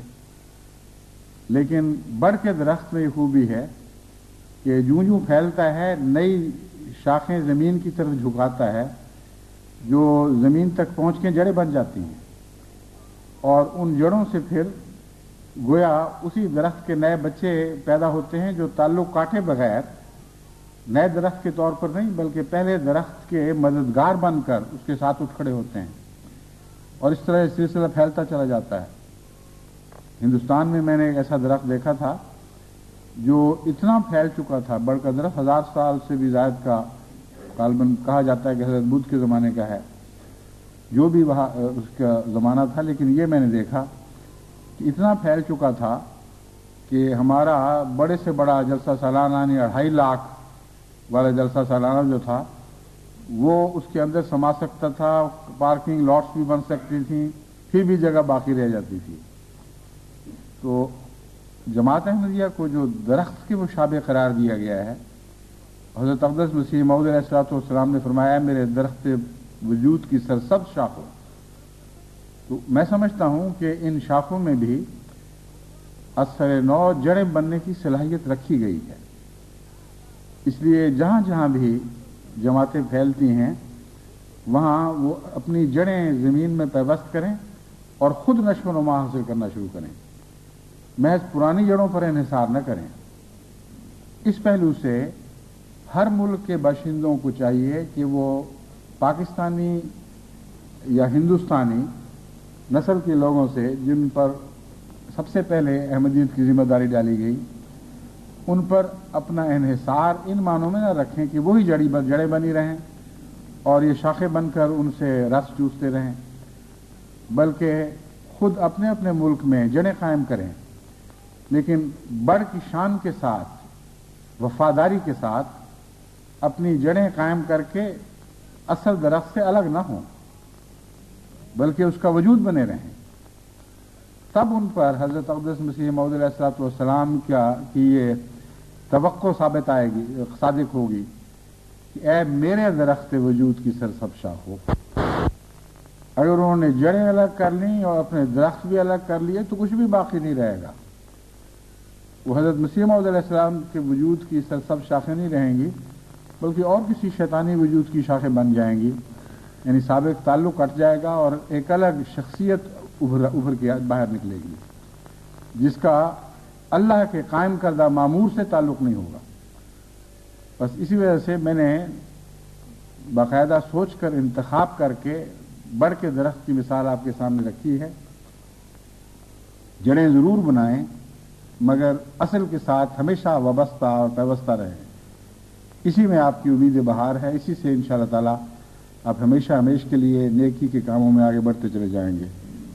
لیکن بڑھ کے درخت میں یہ خوبی ہے کہ جوں جوں پھیلتا ہے نئی شاخیں زمین کی طرف جھکاتا ہے, جو زمین تک پہنچ کے جڑیں بن جاتی ہیں, اور ان جڑوں سے پھر گویا اسی درخت کے نئے بچے پیدا ہوتے ہیں جو تعلق کاٹے بغیر نئے درخت کے طور پر نہیں بلکہ پہلے درخت کے مددگار بن کر اس کے ساتھ اٹھ کھڑے ہوتے ہیں, اور اس طرح سلسلہ پھیلتا چلا جاتا ہے. ہندوستان میں میں نے ایک ایسا درخت دیکھا تھا جو اتنا پھیل چکا تھا, بڑھ کا درخت ہزار سال سے بھی زائد کا غالباً کہا جاتا ہے کہ حضرت بدھ کے زمانے کا ہے, جو بھی وہاں اس کا زمانہ تھا, لیکن یہ میں نے دیکھا کہ اتنا پھیل چکا تھا کہ ہمارا بڑے سے بڑا جلسہ سالانہ یعنی اڑھائی لاکھ والا جلسہ سالانہ جو تھا وہ اس کے اندر سما سکتا تھا, پارکنگ لاٹس بھی بن سکتی تھیں, پھر بھی جگہ باقی رہ جاتی تھی. تو جماعت احمدیہ کو جو درخت کے مشابہ قرار دیا گیا ہے, حضرت اقدس مسیح موعود علیہ الصلوۃ والسلام نے فرمایا میرے درخت وجود کی سرسبز شاخوں. تو میں سمجھتا ہوں کہ ان شاخوں میں بھی اثر نو جڑیں بننے کی صلاحیت رکھی گئی ہے. اس لیے جہاں جہاں بھی جماعتیں پھیلتی ہیں وہاں وہ اپنی جڑیں زمین میں پیوست کریں اور خود نشو و نما حاصل کرنا شروع کریں, محض پرانی جڑوں پر انحصار نہ کریں. اس پہلو سے ہر ملک کے باشندوں کو چاہیے کہ وہ پاکستانی یا ہندوستانی نسل کے لوگوں سے جن پر سب سے پہلے احمدیت کی ذمہ داری ڈالی گئی ان پر اپنا انحصار ان معنوں میں نہ رکھیں کہ وہی جڑی جڑیں بنی رہیں اور یہ شاخیں بن کر ان سے رس چوستے رہیں، بلکہ خود اپنے اپنے ملک میں جڑیں قائم کریں، لیکن بڑھ کی شان کے ساتھ، وفاداری کے ساتھ اپنی جڑیں قائم کر کے اصل درخت سے الگ نہ ہوں، بلکہ اس کا وجود بنے رہیں۔ تب ان پر حضرت اقدس مسیح موعود علیہ الصلوۃ والسلام کیا کی یہ توقع ثابت آئے گی، صادق ہوگی کہ اے میرے درخت وجود کی سرسب شاخ ہو۔ اگر انہوں نے جڑیں الگ کر لیں اور اپنے درخت بھی الگ کر لیے تو کچھ بھی باقی نہیں رہے گا۔ وہ حضرت مسیح موعود علیہ السلام کے وجود کی سرسب شاخیں نہیں رہیں گی، بلکہ اور کسی شیطانی وجود کی شاخیں بن جائیں گی، یعنی سابق تعلق کٹ جائے گا اور ایک الگ شخصیت ابھر ابھر کے باہر نکلے گی، جس کا اللہ کے قائم کردہ معمور سے تعلق نہیں ہوگا۔ بس اسی وجہ سے میں نے باقاعدہ سوچ کر انتخاب کر کے بڑھ کے درخت کی مثال آپ کے سامنے رکھی ہے۔ جڑیں ضرور بنائیں، مگر اصل کے ساتھ ہمیشہ وابستہ اور پیوستہ رہیں۔ اسی میں آپ کی امید بہار ہے، اسی سے انشاءاللہ تعالی آپ ہمیشہ ہمیش کے لیے نیکی کے کاموں میں آگے بڑھتے چلے جائیں گے۔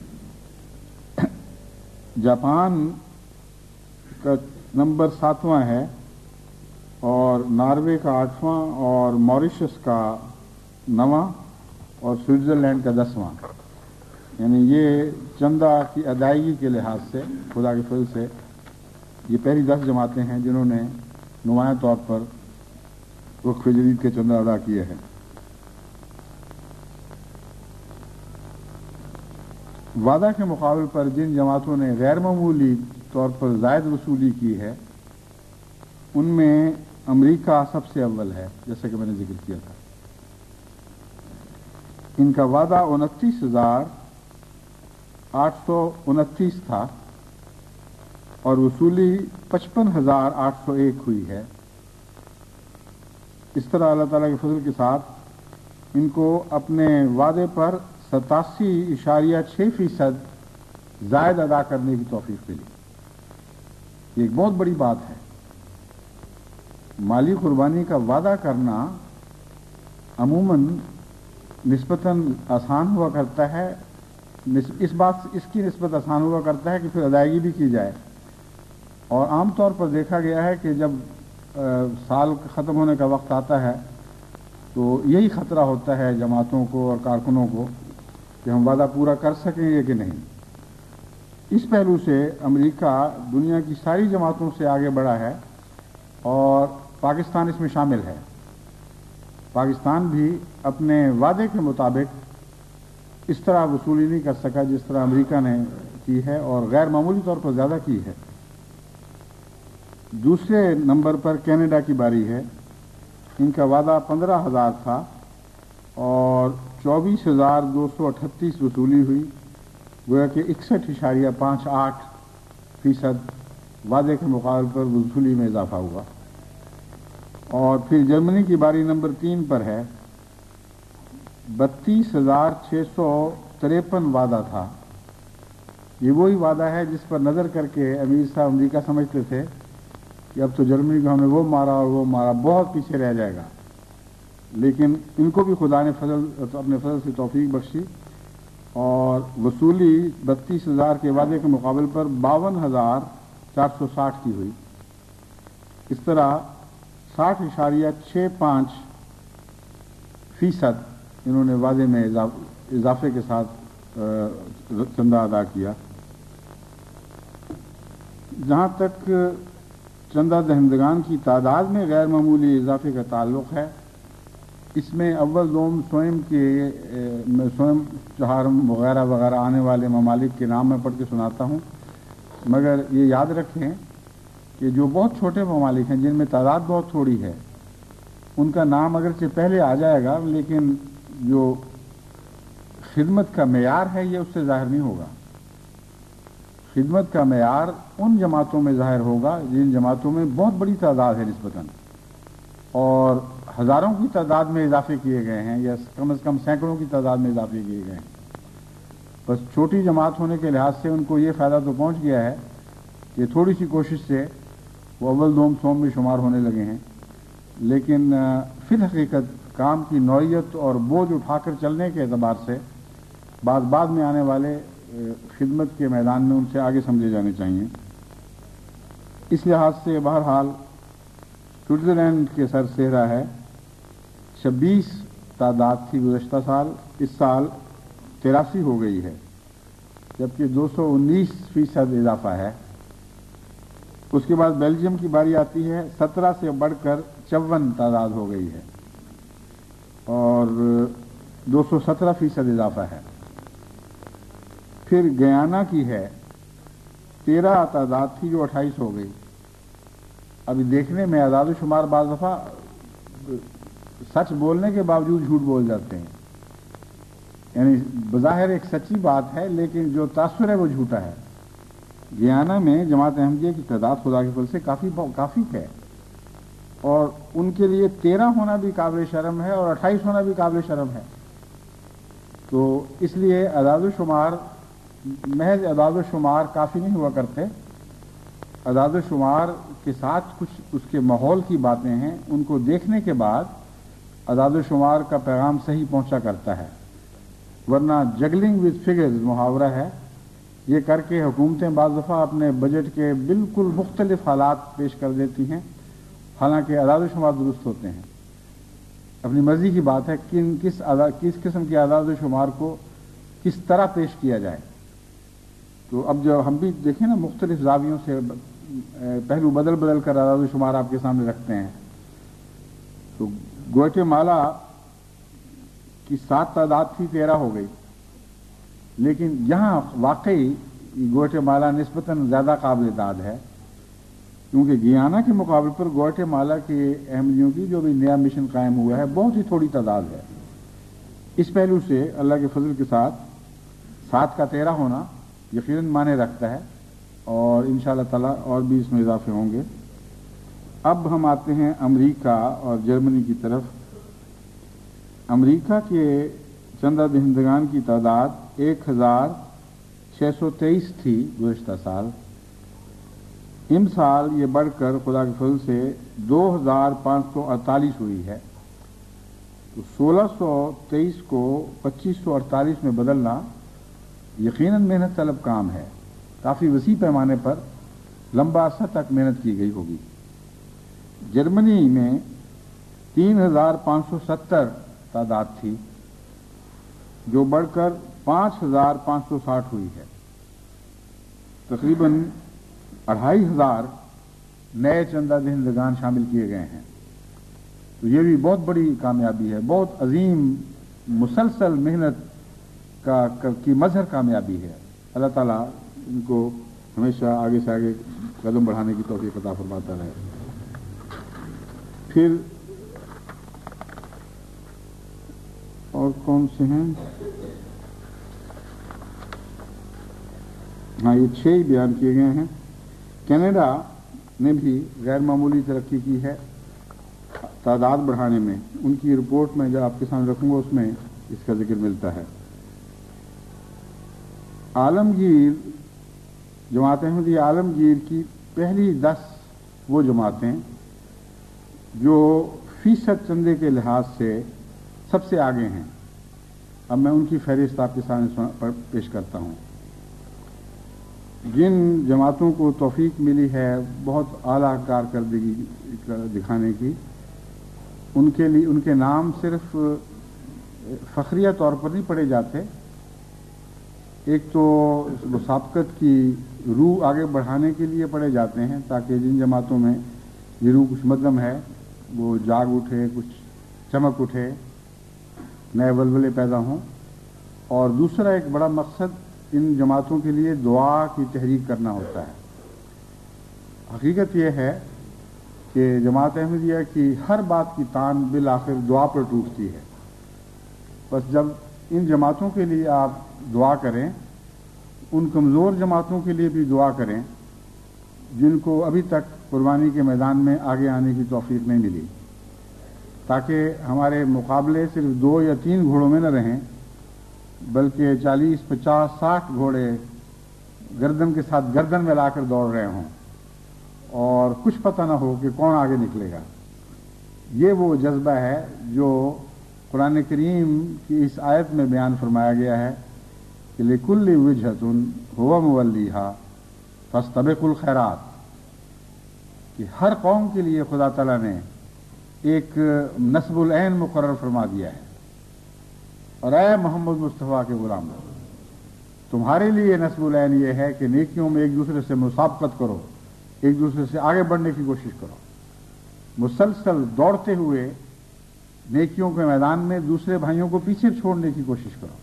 جاپان کا نمبر ساتواں ہے اور ناروے کا آٹھواں اور موریشس کا نواں اور سوئٹزرلینڈ کا دسواں، یعنی یہ چندہ کی ادائیگی کے لحاظ سے خدا کے فضل سے یہ پہلی دس جماعتیں ہیں جنہوں نے نمایاں طور پر وقف جدید کے چندہ ادا کیے ہیں۔ وعدہ کے مقابل پر جن جماعتوں نے غیر معمولی طور پر زائد وصولی کی ہے، ان میں امریکہ سب سے اول ہے، جیسے کہ میں نے ذکر کیا تھا۔ ان کا وعدہ انتیس ہزار آٹھ سو انتیس تھا اور وصولی پچپن ہزار آٹھ سو ایک ہوئی ہے۔ اس طرح اللہ تعالیٰ کے فضل کے ساتھ ان کو اپنے وعدے پر ستاسی اشاریہ چھ فیصد زائد ادا کرنے کی توفیق ملی۔ یہ ایک بہت بڑی بات ہے۔ مالی قربانی کا وعدہ کرنا عموماً نسبتاً آسان ہوا کرتا ہے، اس بات اس کی نسبت آسان ہوا کرتا ہے کہ پھر ادائیگی بھی کی جائے، اور عام طور پر دیکھا گیا ہے کہ جب سال ختم ہونے کا وقت آتا ہے تو یہی خطرہ ہوتا ہے جماعتوں کو اور کارکنوں کو کہ ہم وعدہ پورا کر سکیں گے کہ نہیں۔ اس پہلو سے امریکہ دنیا کی ساری جماعتوں سے آگے بڑھا ہے اور پاکستان اس میں شامل ہے۔ پاکستان بھی اپنے وعدے کے مطابق اس طرح وصولی نہیں کر سکا جس طرح امریکہ نے کی ہے، اور غیر معمولی طور پر زیادہ کی ہے۔ دوسرے نمبر پر کینیڈا کی باری ہے۔ ان کا وعدہ پندرہ ہزار تھا اور چوبیس ہزار دو سو اٹھتیس وصولی ہوئی، گویا کہ اکسٹھ اشاریہ پانچ آٹھ فیصد وعدے کے مقابل پر وصولی میں اضافہ ہوا۔ اور پھر جرمنی کی باری نمبر تین پر ہے۔ بتیس ہزار چھ سو تریپن وعدہ تھا۔ یہ وہی وعدہ ہے جس پر نظر کر کے امیر صاحب امریکہ سمجھتے تھے کہ اب تو جرمنی کو ہم نے وہ مارا اور وہ مارا، بہت پیچھے رہ جائے گا، لیکن ان کو بھی خدا نے فضل اپنے فضل سے توفیق بخشی اور وصولی بتیس ہزار کے وعدے کے مقابل پر باون ہزار چار سو ساٹھ کی ہوئی۔ اس طرح ساٹھ اشاریہ چھ پانچ فیصد انہوں نے وعدے میں اضافے کے ساتھ چندہ ادا کیا۔ جہاں تک چندہ دہندگان کی تعداد میں غیر معمولی اضافے کا تعلق ہے، اس میں اول دوم سوئم کے سوئم چہارم وغیرہ وغیرہ آنے والے ممالک کے نام میں پڑھ کے سناتا ہوں، مگر یہ یاد رکھیں کہ جو بہت چھوٹے ممالک ہیں جن میں تعداد بہت تھوڑی ہے، ان کا نام اگرچہ پہلے آ جائے گا، لیکن جو خدمت کا معیار ہے یہ اس سے ظاہر نہیں ہوگا۔ خدمت کا معیار ان جماعتوں میں ظاہر ہوگا جن جماعتوں میں بہت بڑی تعداد ہے نسبتاً، اور ہزاروں کی تعداد میں اضافے کیے گئے ہیں یا کم از کم سینکڑوں کی تعداد میں اضافے کیے گئے ہیں۔ بس چھوٹی جماعت ہونے کے لحاظ سے ان کو یہ فائدہ تو پہنچ گیا ہے کہ تھوڑی سی کوشش سے وہ اول دوم سوم میں شمار ہونے لگے ہیں، لیکن فی الحقیقت काम की नौइयत और बोझ उठाकर चलने के एतबार से बाद बाद में आने वाले खिदमत के मैदान में उनसे आगे समझे जाने चाहिए। इस लिहाज से बहरहाल स्विट्जरलैंड के सर सेहरा है। छब्बीस तादाद थी गुज़श्ता साल, इस साल तिरासी हो गई है, जबकि दो सौ उन्नीस फीसद इजाफा है। उसके बाद बेल्जियम की बारी आती है, सत्रह से बढ़कर चौवन तादाद हो गई है और दो सौ सत्रह फीसद इजाफा है। फिर गयाना की है, तेरह तादाद थी जो अट्ठाईस हो गई। अभी देखने में आज़ाद शुमार बाज़ दफ़ा सच बोलने के बावजूद झूठ बोल जाते हैं, यानी बज़ाहिर एक सच्ची बात है लेकिन जो तासुर है वो झूठा है। गयाना में जमात अहमदिया की तादाद खुदा के फल से काफ़ी काफ़ी है और उनके लिए तेरह होना भी काबिल शर्म है और अट्ठाईस होना भी काबिल शर्म है। तो इसलिए आज़ाद शुमार, महज आज़ाद शुमार काफ़ी नहीं हुआ करते। आज़ाद शुमार के साथ कुछ उसके माहौल की बातें हैं, उनको देखने के बाद आज़ाद शुमार का पैगाम सही पहुंचा करता है। वरना जगलिंग विद फिगर्स मुहावरा है, ये करके हुकूमतें बाज़ दफ़ा अपने बजट के बिल्कुल मुख्तलिफ हालात पेश कर देती हैं, हालांकि आज़ाद शुमार दुरुस्त होते हैं। अपनी मर्जी की बात है किन किस किस किस्म के आज़ाद शुमार को किस तरह पेश किया जाए। तो अब जो हम भी देखें ना, मुख्तलिफ जावियों से पहलू बदल बदल कर आज़ाद शुमार आपके सामने रखते हैं। तो ग्वाटेमाला की सात तादाद थी, तेरह हो गई, लेकिन यहां वाकई ग्वाटेमाला निस्बतन ज्यादा काबिल दाद है, क्योंकि गियाना के मुकाबले पर ग्वाटेमाला के अहमदियों की जो भी नया मिशन कायम हुआ है बहुत ही थोड़ी तादाद है। इस पहलू से अल्लाह के फजल के साथ सात का तेरह होना यकीनन माने रखता है और इंशाअल्लाह ताला और भी इसमें इजाफे होंगे। अब हम आते हैं अमेरिका और जर्मनी की तरफ। अमेरिका के चंदा दहिंदगान की तादाद एक हजार छः सौ तेईस थी गुज़श्ता साल। इन साल ये बढ़कर खुदा के फजल से दो हजार पाँच सौ अड़तालीस हुई है। तो सोलह सौ तेईस को पच्चीस सौ अड़तालीस में बदलना यकीनन मेहनत तलब काम है। काफ़ी वसी पैमाने पर लंबा अरसा तक मेहनत की गई होगी। जर्मनी में तीन हजार पाँच सौ सत्तर तादाद थी, जो बढ़कर पाँच हजार पाँच सौ साठ हुई है। तकरीबन अढ़ाई हजार नए चंदा दहिंदगान शामिल किए गए हैं। तो ये भी बहुत बड़ी कामयाबी है, बहुत अजीम मुसलसल मेहनत का, का की मजहर कामयाबी है। अल्लाह ताला इनको हमेशा आगे से आगे कदम बढ़ाने की तौफीक अता फरमाता रहे। फिर और कौन से हैं? हाँ, ये छह ही बयान किए गए हैं। कनाडा ने भी गैर मामूली तरक्की की है तादाद बढ़ाने में। उनकी रिपोर्ट में जो आपके सामने रखूंगा उसमें इसका जिक्र मिलता है। आलमगीर जमात अहमदी आलमगीर की पहली दस वो जमातें जो फीसद चंदे के लिहाज से सबसे आगे हैं। अब मैं उनकी फहरिस्त आपके सामने पेश करता हूँ। जिन जमातों को तौफीक मिली है बहुत आला कारकर्दगी दिखाने की, उनके लिए उनके नाम सिर्फ फखरिया तौर पर नहीं पढ़े जाते। एक तो मुसाबकत की रूह आगे बढ़ाने के लिए पढ़े जाते हैं, ताकि जिन जमातों में ये रूह कुछ मध्यम है वो जाग उठे, कुछ चमक उठे, नए वलवले पैदा हों। और दूसरा एक बड़ा मकसद इन जमातों के लिए दुआ की तहरीक करना होता है। हकीकत यह है कि जमात अहमदिया की हर बात की तान बिल आखिर दुआ पर टूटती है। बस जब इन जमातों के लिए आप दुआ करें, उन कमज़ोर जमातों के लिए भी दुआ करें जिनको अभी तक कुर्बानी के मैदान में आगे आने की तौफीक नहीं मिली, ताकि हमारे मुकाबले सिर्फ दो या तीन घोड़ों में न रहें, बल्कि चालीस पचास साठ घोड़े गर्दन के साथ गर्दन में लाकर दौड़ रहे हों और कुछ पता न हो कि कौन आगे निकलेगा। یہ وہ جذبہ ہے جو قرآن کریم کی اس آیت میں بیان فرمایا گیا ہے کہ لِكُلِّ وِجْهَةٌ هُوَ مُوَلِّيهَا فَاسْتَبِقُوا الْخَيْرَاتِ، کہ ہر قوم کے لیے خدا تعالیٰ نے ایک نصب العین مقرر فرما دیا ہے، اور اے محمد مصطفیٰ کے غلام، تمہارے لیے نصب العین یہ ہے کہ نیکیوں میں ایک دوسرے سے مسابقت کرو، ایک دوسرے سے آگے بڑھنے کی کوشش کرو، مسلسل دوڑتے ہوئے نیکیوں کے میدان میں دوسرے بھائیوں کو پیچھے چھوڑنے کی کوشش کرو۔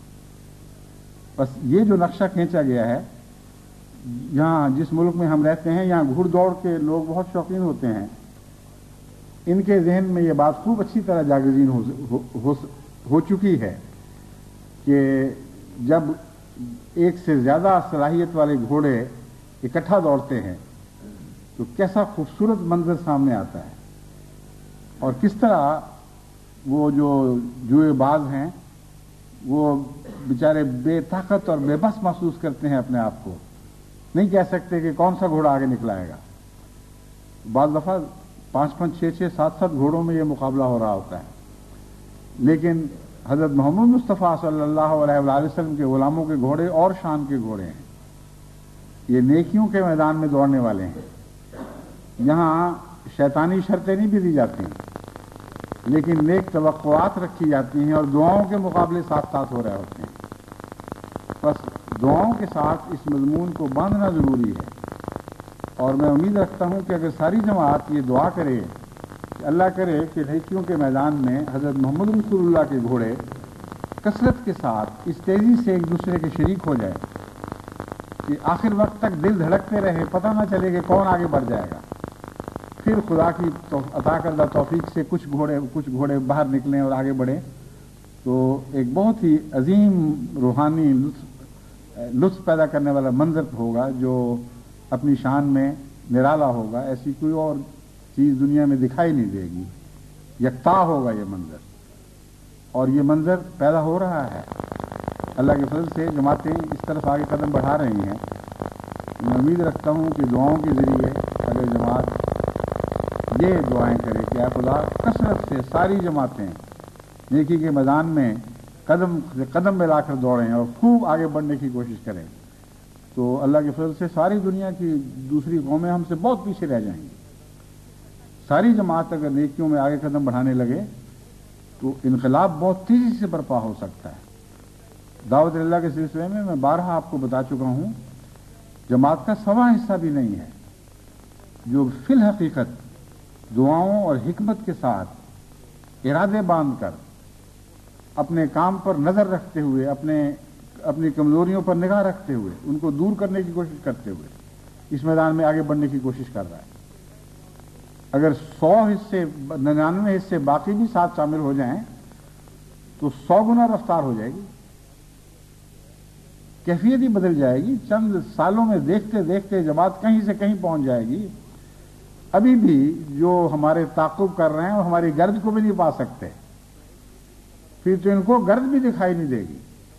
بس یہ جو نقشہ کھینچا گیا ہے، یہاں جس ملک میں ہم رہتے ہیں یہاں گھڑ دوڑ کے لوگ بہت شوقین ہوتے ہیں، ان کے ذہن میں یہ بات خوب اچھی طرح جاگزین ہو, ہو, ہو, ہو چکی ہے کہ جب ایک سے زیادہ صلاحیت والے گھوڑے اکٹھا دوڑتے ہیں تو کیسا خوبصورت منظر سامنے آتا ہے، اور کس طرح وہ جو جوئے باز ہیں وہ بیچارے بے طاقت اور بے بس محسوس کرتے ہیں اپنے آپ کو، نہیں کہہ سکتے کہ کون سا گھوڑا آگے نکلائے گا۔ بعض دفعہ پانچ پانچ چھ چھ سات سات گھوڑوں میں یہ مقابلہ ہو رہا ہوتا ہے، لیکن حضرت محمد مصطفیٰ صلی اللہ علیہ وآلہ وسلم کے غلاموں کے گھوڑے اور شان کے گھوڑے ہیں، یہ نیکیوں کے میدان میں دوڑنے والے ہیں۔ یہاں شیطانی شرطیں نہیں بھی دی جاتی، لیکن نیک توقعات رکھی جاتی ہیں اور دعاؤں کے مقابلے ساتھ ساتھ ہو رہے ہوتے ہیں۔ بس دعاؤں کے ساتھ اس مضمون کو باندھنا ضروری ہے، اور میں امید رکھتا ہوں کہ اگر ساری جماعت یہ دعا کرے کہ اللہ کرے کہ نیکیوں کے میدان میں حضرت محمد رسول اللہ کے گھوڑے کثرت کے ساتھ اس تیزی سے ایک دوسرے کے شریک ہو جائے کہ آخر وقت تک دل دھڑکتے رہے، پتہ نہ چلے کہ کون آگے بڑھ جائے گا، پھر خدا کی عطا کردہ توفیق سے کچھ گھوڑے کچھ گھوڑے باہر نکلیں اور آگے بڑھیں، تو ایک بہت ہی عظیم روحانی لطف لطف پیدا کرنے والا منظر ہوگا جو اپنی شان میں نرالا ہوگا، ایسی کوئی اور چیز دنیا میں دکھائی نہیں دے گی، یکتا ہوگا یہ منظر، اور یہ منظر پیدا ہو رہا ہے۔ اللہ کے فضل سے جماعتیں اس طرف آگے قدم بڑھا رہی ہیں۔ میں امید رکھتا ہوں کہ دعاؤں کے ذریعے اگر جماعت یہ دعائیں کرے کہ اے خدا کثرت سے ساری جماعتیں نیکی کے میدان میں قدم سے قدم ملا کر دوڑیں اور خوب آگے بڑھنے کی کوشش کریں، تو اللہ کے فضل سے ساری دنیا کی دوسری قومیں ہم سے بہت پیچھے رہ جائیں گی۔ ساری جماعت اگر نیکیوں میں آگے قدم بڑھانے لگے تو انقلاب بہت تیزی سے برپا ہو سکتا ہے۔ دعوت اللہ کے سلسلے میں میں بارہا آپ کو بتا چکا ہوں، جماعت کا سواں حصہ بھی نہیں ہے جو فی الحقیقت دعاؤں اور حکمت کے ساتھ ارادے باندھ کر اپنے کام پر نظر رکھتے ہوئے، اپنے اپنی کمزوریوں پر نگاہ رکھتے ہوئے، ان کو دور کرنے کی کوشش کرتے ہوئے اس میدان میں آگے بڑھنے کی کوشش کر رہا ہے۔ اگر سو حصے ننانوے حصے باقی بھی ساتھ شامل ہو جائیں تو سو گنا رفتار ہو جائے گی، کیفیت ہی بدل جائے گی، چند سالوں میں دیکھتے دیکھتے جماعت کہیں سے کہیں پہنچ جائے گی۔ ابھی بھی جو ہمارے تعاقب کر رہے ہیں وہ ہماری گرد کو بھی نہیں پا سکتے، پھر تو ان کو گرد بھی دکھائی نہیں دے گی،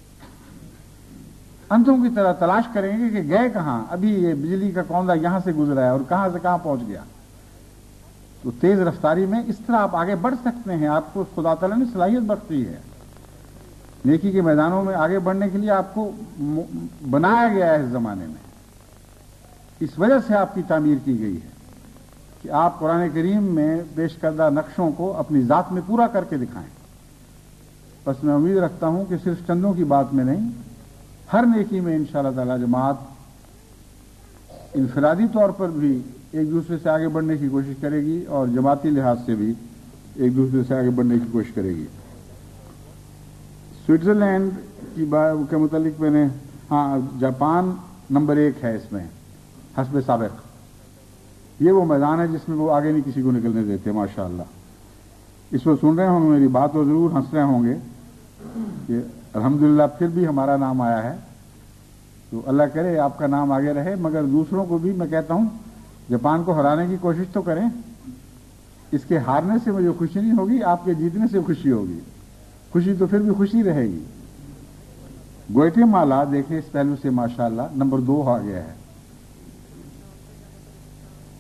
اندھوں کی طرح تلاش کریں گے کہ گئے کہاں، ابھی یہ بجلی کا کوندا یہاں سے گزرا ہے اور کہاں سے کہاں پہنچ گیا۔ تو تیز رفتاری میں اس طرح آپ آگے بڑھ سکتے ہیں، آپ کو خدا تعالیٰ نے صلاحیت بخشی ہے، نیکی کے میدانوں میں آگے بڑھنے کے لیے آپ کو بنایا گیا ہے اس زمانے میں، اس وجہ سے آپ کی تعمیر کی گئی ہے کہ آپ قرآن کریم میں پیش کردہ نقشوں کو اپنی ذات میں پورا کر کے دکھائیں۔ بس میں امید رکھتا ہوں کہ صرف چندوں کی بات میں نہیں، ہر نیکی میں انشاءاللہ تعالی جماعت انفرادی طور پر بھی ایک دوسرے سے آگے بڑھنے کی کوشش کرے گی اور جماعتی لحاظ سے بھی ایک دوسرے سے آگے بڑھنے کی کوشش کرے گی۔ سوئٹزرلینڈ کی بات کے متعلق میں نے ہاں جاپان نمبر ایک ہے اس میں حسب سابق، یہ وہ میدان ہے جس میں وہ آگے نہیں کسی کو نکلنے دیتے ماشاءاللہ۔ اس وقت سن رہے ہوں گے میری بات اور ضرور ہنس رہے ہوں گے کہ الحمدللہ پھر بھی ہمارا نام آیا ہے، تو اللہ کرے آپ کا نام آگے رہے، مگر دوسروں کو بھی میں کہتا ہوں جاپان کو ہرانے کی کوشش تو کریں، اس کے ہارنے سے مجھے خوشی نہیں ہوگی، آپ کے جیتنے سے خوشی ہوگی، خوشی تو پھر بھی خوشی رہے گی۔ گوئٹے مالا دیکھیں اس پہلو سے ماشاءاللہ نمبر دو آ گیا ہے،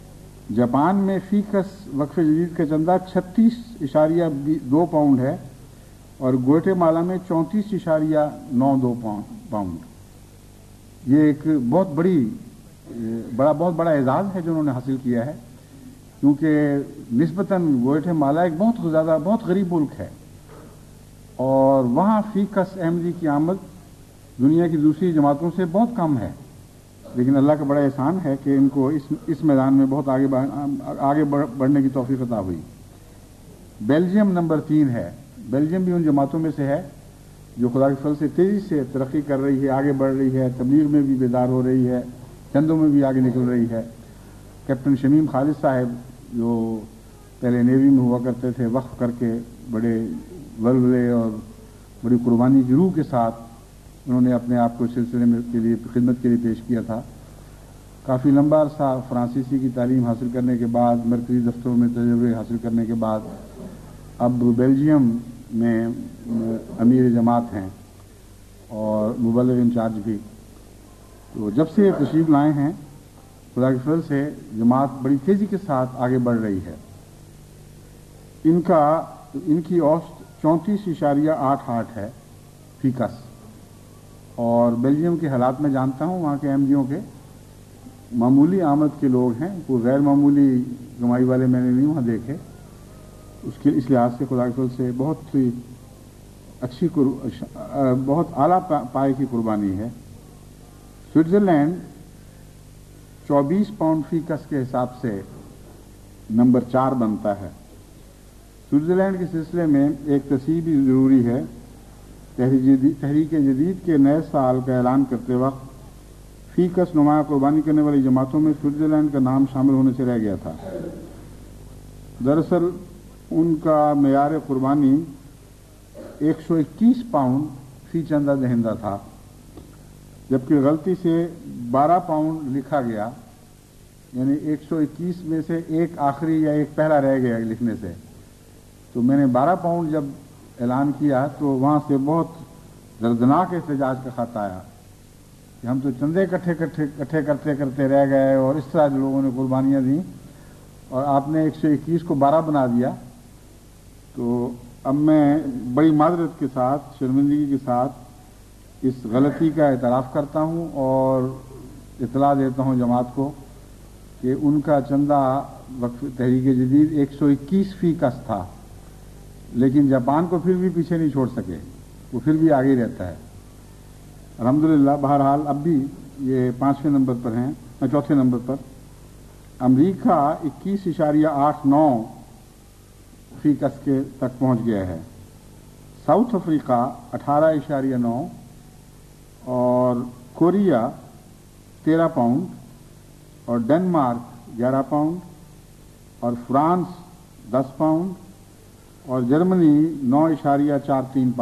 जापान में फीकस वक्फ जदीद का चंदा छत्तीस इशारिया दो पाउंड है और ग्वाटेमाला में चौंतीस इशारिया नौ दो पाउंड। ये एक बहुत बड़ी बड़ा बहुत बड़ा एजाज है जो उन्होंने हासिल किया है, क्योंकि निस्बतन ग्वाटेमाला एक बहुत ज़्यादा बहुत गरीब मुल्क है और वहाँ फीकस अहमदी की आमद दुनिया की दूसरी जमातों से बहुत कम है। लेकिन अल्लाह का बड़ा एहसान है कि इनको इस इस मैदान में बहुत आगे आगे बढ़ने की तौफीक अता हुई। बेल्जियम नंबर तीन है। बेल्जियम भी उन जमातों में से है जो खुदा के फल से तेज़ी से तरक्की कर रही है, आगे बढ़ रही है, तबलीग में भी बेदार हो रही है, चंदों में भी आगे निकल रही है। कैप्टन शमीम खालिद साहब जो पहले नेवी में हुआ करते थे, वक्फ करके बड़े वलवले और बड़ी कुर्बानी की रूह के साथ उन्होंने अपने आप को सिलसिले में के लिए खिदमत के लिए पेश किया था। काफ़ी लंबा अरसा फ्रांसीसी की तालीम हासिल करने के बाद, मरकज़ी दफ्तरों में तजुर्बे हासिल करने के बाद अब बेल्जियम में अमीर जमात हैं और मुबल्लिग इंचार्ज भी। तो जब से ये तशरीफ लाए हैं, खुदा के फजल से जमात बड़ी तेज़ी के साथ आगे बढ़ रही है। इनका इनकी औसत चौंतीस इशारिया आठ आठ है फीकस। और बेल्जियम के हालात में जानता हूँ, वहाँ के एमजीओ के मामूली आमद के लोग हैं, कोई गैर मामूली कमाई वाले मैंने नहीं वहाँ देखे। उसके इस लिहाज से खुदा के फजल से बहुत ही अच्छी बहुत आला पाए की कुर्बानी है। स्विट्ज़रलैंड चौबीस पाउंड फीकस के हिसाब से नंबर चार बनता है। स्विट्ज़रलैंड के सिलसिले में एक तस्वीर भी ज़रूरी है। तहरीक जदीद के नए साल का ऐलान करते वक्त फीकस नुमाया कुर्बानी करने वाली जमातों में स्विट्ज़रलैंड का नाम शामिल होने से रह गया था। दरअसल उनका मेयार कुर्बानी एक सौ इक्कीस पाउंड फी चंदा दहिंदा था, जबकि गलती से बारह पाउंड लिखा गया, यानी एक सौ इक्कीस में से एक आखिरी या एक पहला रह गया लिखने से। तो मैंने बारह पाउंड जब ऐलान किया तो वहाँ से बहुत दर्दनाक एहतजाज का खत आया कि हम तो चंदे इकट्ठे इकट्ठे इकट्ठे करते करते रह गए और इस तरह लोगों ने कुर्बानियाँ दी और आपने एक सौ इक्कीस को बारह बना दिया। तो अब मैं बड़ी मादरत के साथ, शर्मिंदगी के साथ इस गलती का एतराफ़ करता हूँ और इतला देता हूँ जमात को कि उनका चंदा वक्फ तहरीक जदीद एक सौ इक्कीस फीकस था, लेकिन जापान को फिर भी पीछे नहीं छोड़ सके, वो फिर भी आगे रहता है अल्हम्दुलिल्लाह। बहरहाल अब भी ये पाँचवें नंबर पर हैं, चौथे नंबर पर। अमरीका इक्कीस इशारिया आठ नौ फीकस के तक पहुंच गया है। साउथ अफ्रीका अठारह इशारिया नौ और कोरिया तेरह पाउंड और डेनमार्क ग्यारह पाउंड और फ्रांस दस पाउंड और जर्मनी नौ इशारिया चार तीन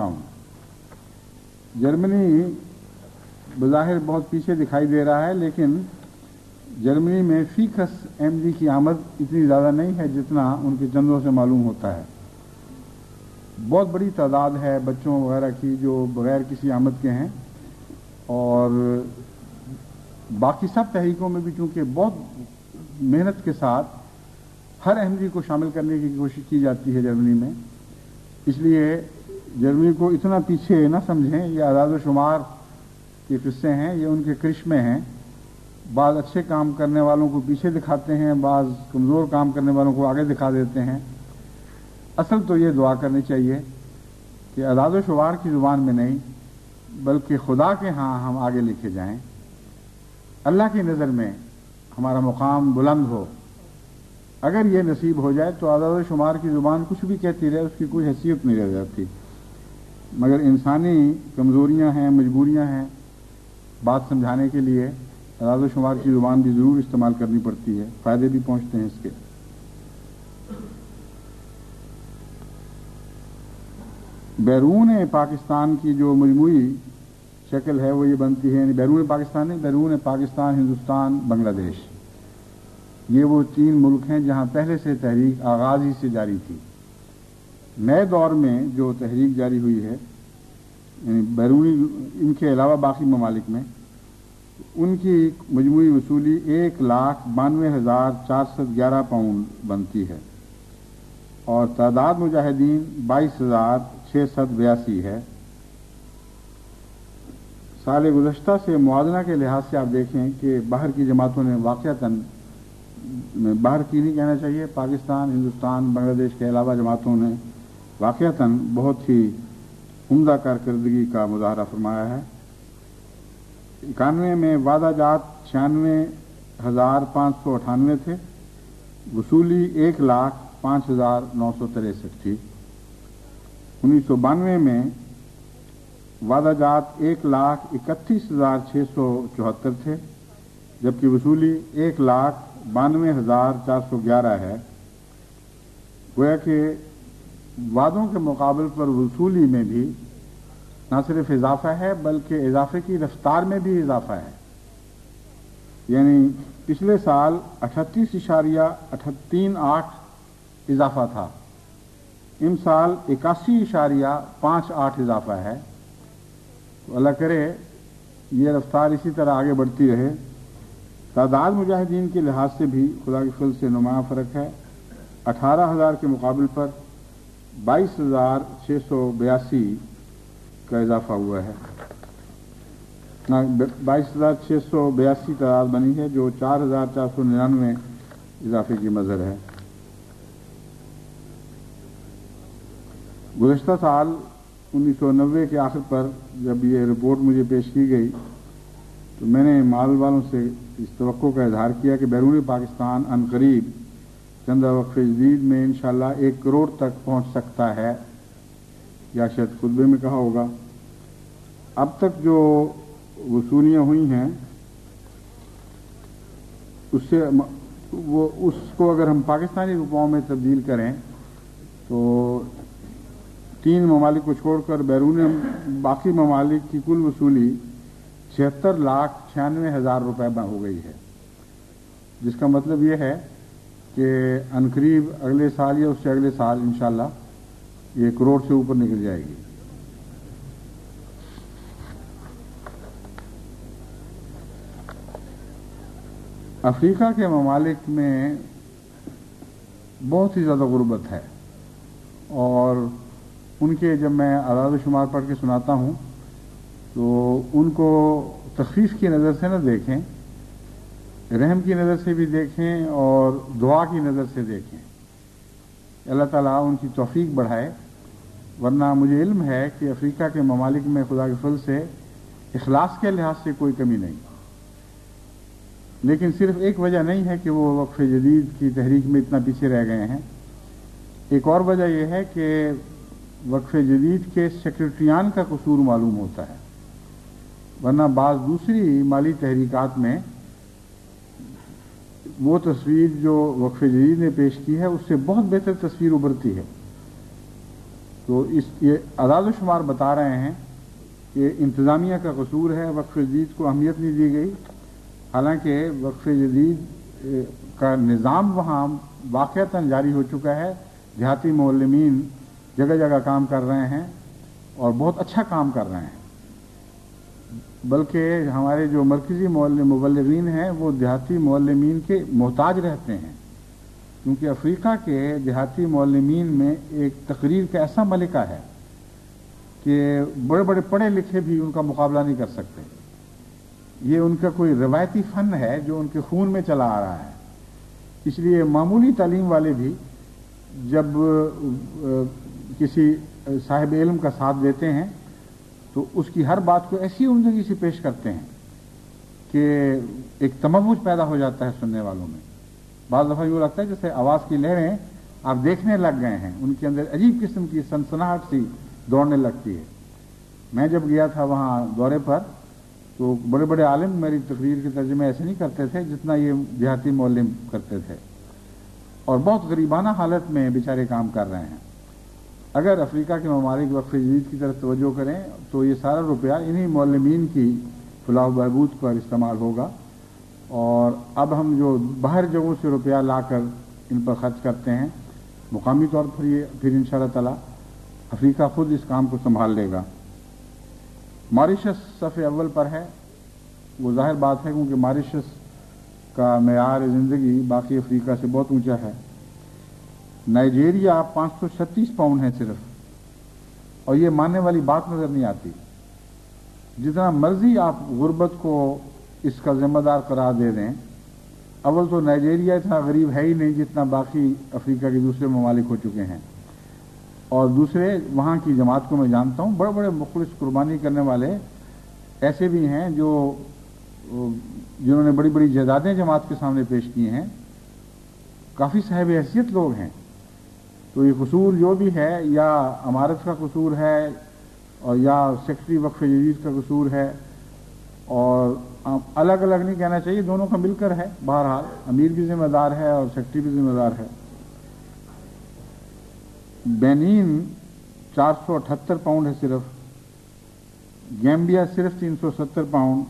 पाउंड। जर्मनी बज़ाहिर बहुत पीछे दिखाई दे रहा है, लेकिन जर्मनी में फीकस एमडी की आमद इतनी ज़्यादा नहीं है जितना उनके चंदों से मालूम होता है। बहुत बड़ी तादाद है बच्चों वगैरह की जो बग़ैर किसी आमद के हैं, और बाकी सब तहरीकों में भी चूँकि बहुत मेहनत के साथ हर अहमदी को शामिल करने की कोशिश की जाती है जर्मनी में, इसलिए जर्मनी को इतना पीछे न समझें। ये आज़ाद व शुमार के किस्से हैं, ये उनके करिश्मे हैं। बाज़ अच्छे काम करने वालों को पीछे दिखाते हैं, बाज़ कमज़ोर काम करने वालों को आगे दिखा देते हैं। असल तो ये दुआ करनी चाहिए कि आज़ाद व शुमार की ज़ुबान में नहीं बल्कि खुदा के यहाँ हम आगे लिखे जाएं, अल्लाह की नज़र में हमारा मुकाम बुलंद हो। अगर ये नसीब हो जाए तो आज़ाद व शुमार की ज़ुबान कुछ भी कहती रहे, उसकी कोई हैसियत नहीं रह जाती। मगर इंसानी कमज़ोरियाँ हैं, मजबूरियाँ हैं, बात समझाने के लिए आज़ाद व शुमार की ज़ुबान भी ज़रूर इस्तेमाल करनी पड़ती है, फ़ायदे भी पहुँचते हैं इसके। बैरून पाकिस्तान की जो मजमूई शक्ल है वो ये बनती है, यानी बैरून पाकिस्तान नहीं, बैरून पाकिस्तान, हिंदुस्तान, बांग्लादेश, ये वो तीन मुल्क हैं जहाँ पहले से तहरीक आगाज़ ही से जारी थी। नए दौर में जो तहरीक जारी हुई है, यानी बैरूनी इनके अलावा बाकी ममालिक में, ان کی مجموعی وصولی ایک لاکھ بانوے ہزار چار سو گیارہ پاؤنڈ بنتی ہے اور تعداد مجاہدین بائیس ہزار چھ سو بیاسی ہے۔ سال گزشتہ سے موازنہ کے لحاظ سے آپ دیکھیں کہ باہر کی جماعتوں نے واقعتاً، باہر کی نہیں کہنا چاہیے، پاکستان، ہندوستان، بنگلہ دیش کے علاوہ جماعتوں نے واقعتاً بہت ہی عمدہ کارکردگی کا مظاہرہ فرمایا ہے۔ اکانوے میں وعدہ جات چھیانوے ہزار پانچ سو اٹھانوے تھے، وصولی ایک لاکھ پانچ ہزار نو سو تریسٹھ تھی۔ انیس سو بانوے میں وعدہ جات ایک لاکھ اکتیس ہزار چھ سو چوہتر تھے، جبکہ وصولی ایک لاکھ بانوے ہزار چار سو گیارہ ہے۔ گویا کہ وعدوں کے مقابل پر وصولی میں بھی نہ صرف اضافہ ہے بلکہ اضافے کی رفتار میں بھی اضافہ ہے، یعنی پچھلے سال اٹھتیس اشاریہ اٹھتین آٹھ اضافہ تھا، ان سال اکاسی اشاریہ پانچ آٹھ اضافہ ہے۔ تو اللہ کرے یہ رفتار اسی طرح آگے بڑھتی رہے۔ تعداد مجاہدین کے لحاظ سے بھی خدا کے فضل سے نمایاں فرق ہے، اٹھارہ ہزار کے مقابل پر بائیس ہزار چھ سو بیاسی کا اضافہ ہوا ہے، بائیس ہزار چھ سو بیاسی تعداد بنی ہے، جو چار ہزار چار سو ننانوے اضافے کی مظہر ہے۔ گزشتہ سال انیس سو نوے کے آخر پر جب یہ رپورٹ مجھے پیش کی گئی تو میں نے مال والوں سے اس توقع کا اظہار کیا کہ بیرون پاکستان عن قریب چندہ وقف جدید میں انشاءاللہ ایک کروڑ تک پہنچ سکتا ہے، یا شاید خطبے میں کہا ہوگا۔ اب تک جو وصولیاں ہوئی ہیں اس سے وہ اس کو اگر ہم پاکستانی روپوں میں تبدیل کریں تو تین ممالک کو چھوڑ کر بیرون باقی ممالک کی کل وصولی چھہتر لاکھ چھیانوے ہزار روپے ہو گئی ہے، جس کا مطلب یہ ہے کہ عنقریب اگلے سال یا اس سے اگلے سال انشاءاللہ یہ کروڑ سے اوپر نکل جائے گی۔ افریقہ کے ممالک میں بہت ہی زیادہ غربت ہے، اور ان کے جب میں اعداد و شمار پڑھ کے سناتا ہوں تو ان کو تخفیف کی نظر سے نہ دیکھیں، رحم کی نظر سے بھی دیکھیں اور دعا کی نظر سے دیکھیں۔ اللہ تعالیٰ ان کی توفیق بڑھائے، ورنہ مجھے علم ہے کہ افریقہ کے ممالک میں خدا کے فضل سے اخلاص کے لحاظ سے کوئی کمی نہیں، لیکن صرف ایک وجہ نہیں ہے کہ وہ وقف جدید کی تحریک میں اتنا پیچھے رہ گئے ہیں، ایک اور وجہ یہ ہے کہ وقف جدید کے سیکرٹریان کا قصور معلوم ہوتا ہے، ورنہ بعض دوسری مالی تحریکات میں وہ تصویر جو وقف جدید نے پیش کی ہے اس سے بہت بہتر تصویر ابھرتی ہے۔ تو اس یہ اعداد و شمار بتا رہے ہیں کہ انتظامیہ کا قصور ہے، وقف جدید کو اہمیت نہیں دی گئی، حالانکہ وقف جدید کا نظام وہاں واقعتاً جاری ہو چکا ہے، دیہاتی معلمین جگہ جگہ کام کر رہے ہیں اور بہت اچھا کام کر رہے ہیں، بلکہ ہمارے جو مرکزی مبلغین ہیں وہ دیہاتی معلمین کے محتاج رہتے ہیں، کیونکہ افریقہ کے دیہاتی معلمین میں ایک تقریر کا ایسا ملکہ ہے کہ بڑے بڑے پڑھے لکھے بھی ان کا مقابلہ نہیں کر سکتے۔ یہ ان کا کوئی روایتی فن ہے جو ان کے خون میں چلا آ رہا ہے، اس لیے معمولی تعلیم والے بھی جب کسی صاحب علم کا ساتھ دیتے ہیں تو اس کی ہر بات کو ایسی عمدگی سے پیش کرتے ہیں کہ ایک تموج پیدا ہو جاتا ہے سننے والوں میں۔ بعض دفعہ یوں لگتا ہے جیسے آواز کی لہریں آپ دیکھنے لگ گئے ہیں، ان کے اندر عجیب قسم کی سنسناہٹ سی دوڑنے لگتی ہے۔ میں جب گیا تھا وہاں دورے پر تو بڑے بڑے عالم میری تقریر کے ترجمے ایسے نہیں کرتے تھے جتنا یہ دیہاتی معلم کرتے تھے، اور بہت غریبانہ حالت میں بیچارے کام کر رہے ہیں۔ اگر افریقہ کے ممالک وقف جدید کی طرف توجہ کریں تو یہ سارا روپیہ انہی معلمین کی فلاح و بہبود پر استعمال ہوگا، اور اب ہم جو باہر جگہوں سے روپیہ لا کر ان پر خرچ کرتے ہیں، مقامی طور پر یہ پھر انشاءاللہ تعالی افریقہ خود اس کام کو سنبھال لے گا۔ ماریشس صف اول پر ہے، وہ ظاہر بات ہے کیونکہ ماریشس کا معیار زندگی باقی افریقہ سے بہت اونچا ہے۔ نائجیریا پانچ سو چھتیس پاؤنڈ ہے صرف، اور یہ ماننے والی بات نظر نہیں آتی۔ جتنا مرضی آپ غربت کو اس کا ذمہ دار قرار دے دیں، اول تو نائجیریا اتنا غریب ہے ہی نہیں جتنا باقی افریقہ کے دوسرے ممالک ہو چکے ہیں، اور دوسرے وہاں کی جماعت کو میں جانتا ہوں، بڑے بڑے مخلص قربانی کرنے والے ایسے بھی ہیں جو جنہوں نے بڑی بڑی جائیدادیں جماعت کے سامنے پیش کی ہیں، کافی صاحب حیثیت لوگ ہیں۔ تو یہ قصور جو بھی ہے یا امارت کا قصور ہے اور یا سیکٹری وقف جدید کا قصور ہے، اور الگ الگ نہیں کہنا چاہیے، دونوں کا مل کر ہے۔ بہرحال امیر بھی ذمہ دار ہے اور سیکٹری بھی ذمہ دار ہے۔ بینین چار سو اٹھہتر پاؤنڈ ہے صرف، گیمبیا صرف تین سو ستر پاؤنڈ،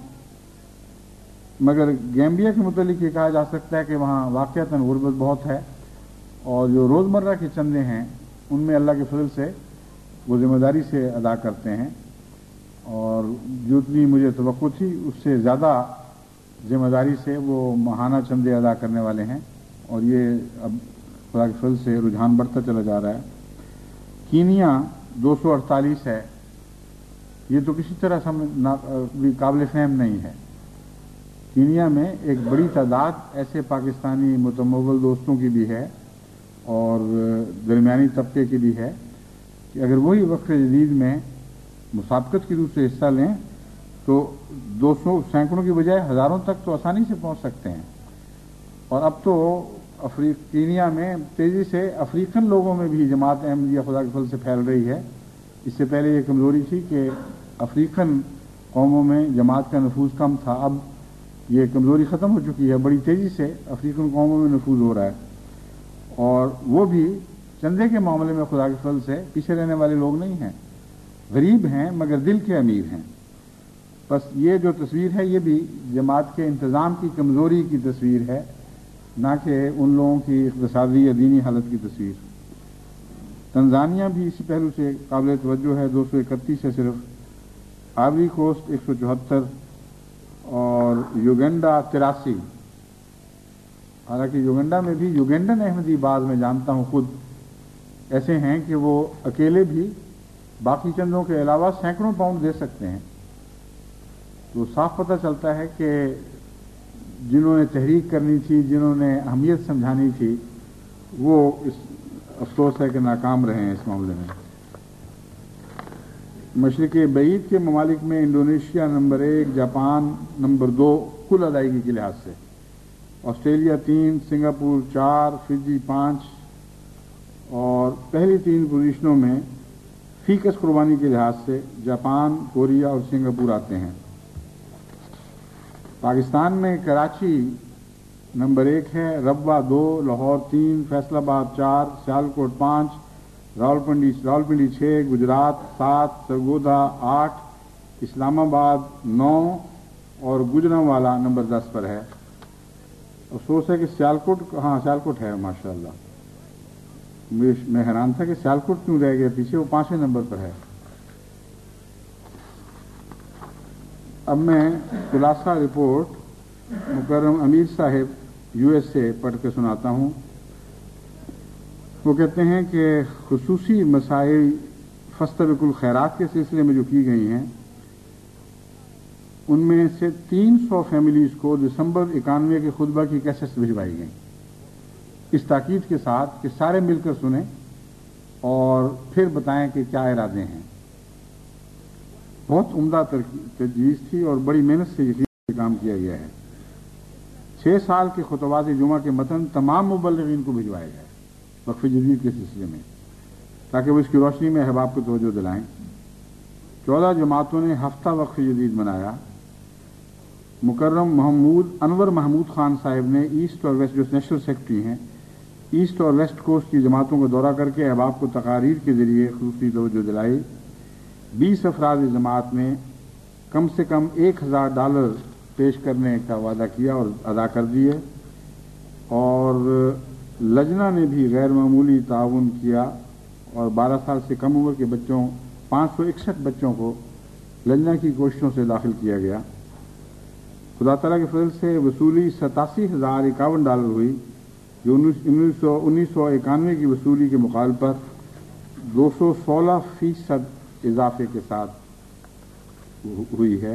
مگر گیمبیا کے متعلق یہ کہا جا سکتا ہے کہ وہاں واقعتاً غربت بہت ہے، اور جو روزمرہ کے چندے ہیں ان میں اللہ کے فضل سے وہ ذمہ داری سے ادا کرتے ہیں، اور جتنی مجھے توقع تھی اس سے زیادہ ذمہ داری سے وہ ماہانہ چندے ادا کرنے والے ہیں، اور یہ اب خدا کے فضل سے رجحان بڑھتا چلا جا رہا ہے۔ کینیا دو سو اڑتالیس ہے، یہ تو کسی طرح بھی قابل فہم نہیں ہے۔ کینیا میں ایک بڑی تعداد ایسے پاکستانی متمول دوستوں کی بھی ہے اور درمیانی طبقے کی بھی ہے کہ اگر وہی وقف جدید میں مسابقت کی روح سے حصہ لیں تو دو سو سینکڑوں کی بجائے ہزاروں تک تو آسانی سے پہنچ سکتے ہیں۔ اور اب تو افریق کینیا میں تیزی سے افریقن لوگوں میں بھی جماعت احمدیہ خدا کے فضل سے پھیل رہی ہے۔ اس سے پہلے یہ کمزوری تھی کہ افریقن قوموں میں جماعت کا نفوذ کم تھا، اب یہ کمزوری ختم ہو چکی ہے، بڑی تیزی سے افریقن قوموں میں نفوذ ہو رہا ہے، اور وہ بھی چندے کے معاملے میں خدا کے فضل سے پیچھے رہنے والے لوگ نہیں ہیں، غریب ہیں مگر دل کے امیر ہیں۔ بس یہ جو تصویر ہے یہ بھی جماعت کے انتظام کی کمزوری کی تصویر ہے، نہ کہ ان لوگوں کی اقتصادی یا دینی حالت کی تصویر۔ تنزانیہ بھی اسی پہلو سے قابل توجہ ہے، دو سو اکتیس ہے صرف، آئیوری کوسٹ ایک سو چوہتر، اور یوگنڈا تراسی۔ حالانکہ یوگنڈا میں بھی یوگنڈن احمدی بعض میں جانتا ہوں خود ایسے ہیں کہ وہ اکیلے بھی باقی چندوں کے علاوہ سینکڑوں پاؤنڈ دے سکتے ہیں۔ تو صاف پتہ چلتا ہے کہ جنہوں نے تحریک کرنی تھی، جنہوں نے اہمیت سمجھانی تھی، وہ اس افسوس ہے کہ ناکام رہے ہیں اس معاملے میں۔ مشرق بعید کے ممالک میں انڈونیشیا نمبر ایک، جاپان نمبر دو کل ادائیگی کے لحاظ سے، آسٹریلیا تین، سنگاپور چار، فجی پانچ، اور پہلی تین پوزیشنوں میں فیکس قربانی کے لحاظ سے جاپان، کوریا اور سنگاپور آتے ہیں۔ پاکستان میں کراچی نمبر ایک ہے، ربوہ دو، لاہور تین، فیصل آباد چار، سیالکوٹ پانچ، راولپنڈی راولپنڈی چھ، گجرات سات، سرگودا آٹھ، اسلام آباد نو، اور گجرانوالہ نمبر دس پر ہے۔ افسوس ہے کہ سیالکوٹ، ہاں سیالکوٹ ہے ماشاء اللہ، میں حیران تھا کہ سیالکوٹ کیوں رہ گیا پیچھے، وہ پانچویں نمبر پر ہے۔ اب میں خلاصہ رپورٹ مکرم امیر صاحب یو ایس سے پڑھ کے سناتا ہوں۔ وہ کہتے ہیں کہ خصوصی مسائل فاستبقوا الخیرات کے سلسلے میں جو کی گئی ہیں ان میں سے تین سو فیملیز کو دسمبر اکانوے کے خطبہ کی کیسٹس بھجوائی گئیں، اس تاکید کے ساتھ کہ سارے مل کر سنیں اور پھر بتائیں کہ کیا ارادے ہیں۔ بہت عمدہ تجویز تھی اور بڑی محنت سے یہ کام کیا گیا ہے۔ چھ سال کے خطبات جمعہ کے متن تمام مبلغین کو بھجوائے گئے وقف جدید کے سلسلے میں، تاکہ وہ اس کی روشنی میں احباب کو توجہ دلائیں۔ چودہ جماعتوں نے ہفتہ وقف جدید منایا۔ مکرم محمود انور محمود خان صاحب نے ایسٹ اور ویسٹ، جو نیشنل سیکرٹری ہیں، ایسٹ اور ویسٹ کوسٹ کی جماعتوں کا دورہ کر کے احباب کو تقاریر کے ذریعے خصوصی توجہ دلائی۔ بیس افراد جماعت نے کم سے کم ایک ہزار ڈالر پیش کرنے کا وعدہ کیا اور ادا کر دیے، اور لجنہ نے بھی غیر معمولی تعاون کیا اور بارہ سال سے کم عمر کے بچوں پانچ سو اکسٹھ بچوں کو لجنہ کی کوششوں سے داخل کیا گیا۔ खुदा ताला के फजल से वसूली सतासी हजार इक्यावन डॉलर हुई, जो उन्नीस सौ उन्नीस सौ इक्यानवे की वसूली के मुकाबले पर दो सौ सोलह फीसद इजाफे के साथ हुई है।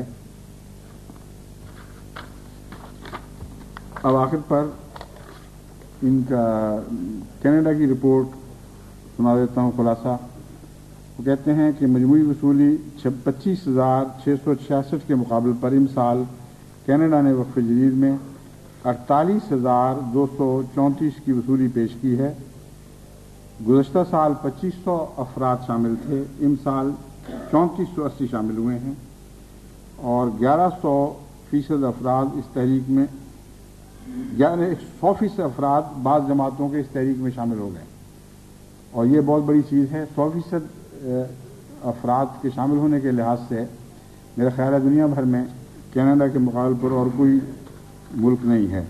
अब आखिर पर इनका कनाडा की रिपोर्ट सुना देता हूँ खुलासा। वो कहते हैं कि मजमूई वसूली पच्चीस हजार छः सौ छियासठ के मुकाबले पर इस साल कनाडा ने वक्फ जदीद में अड़तालीस हजार दो सौ चौंतीस की वसूली पेश की है। गुज़श्ता साल पच्चीस सौ अफराद शामिल थे, इस साल चौंतीस सौ अस्सी शामिल हुए हैं और ग्यारह सौ फीसद अफराद इस तहरीक में ग्यारह सौ फीसद अफराद बाद जमातों के इस तहरीक में शामिल हो गए और ये बहुत बड़ी चीज़ है। सौ फीसद अफराद के शामिल होने के लिहाज से मेरा ख्याल है दुनिया भर में कनाडा के मुकाबले पर और कोई मुल्क नहीं है।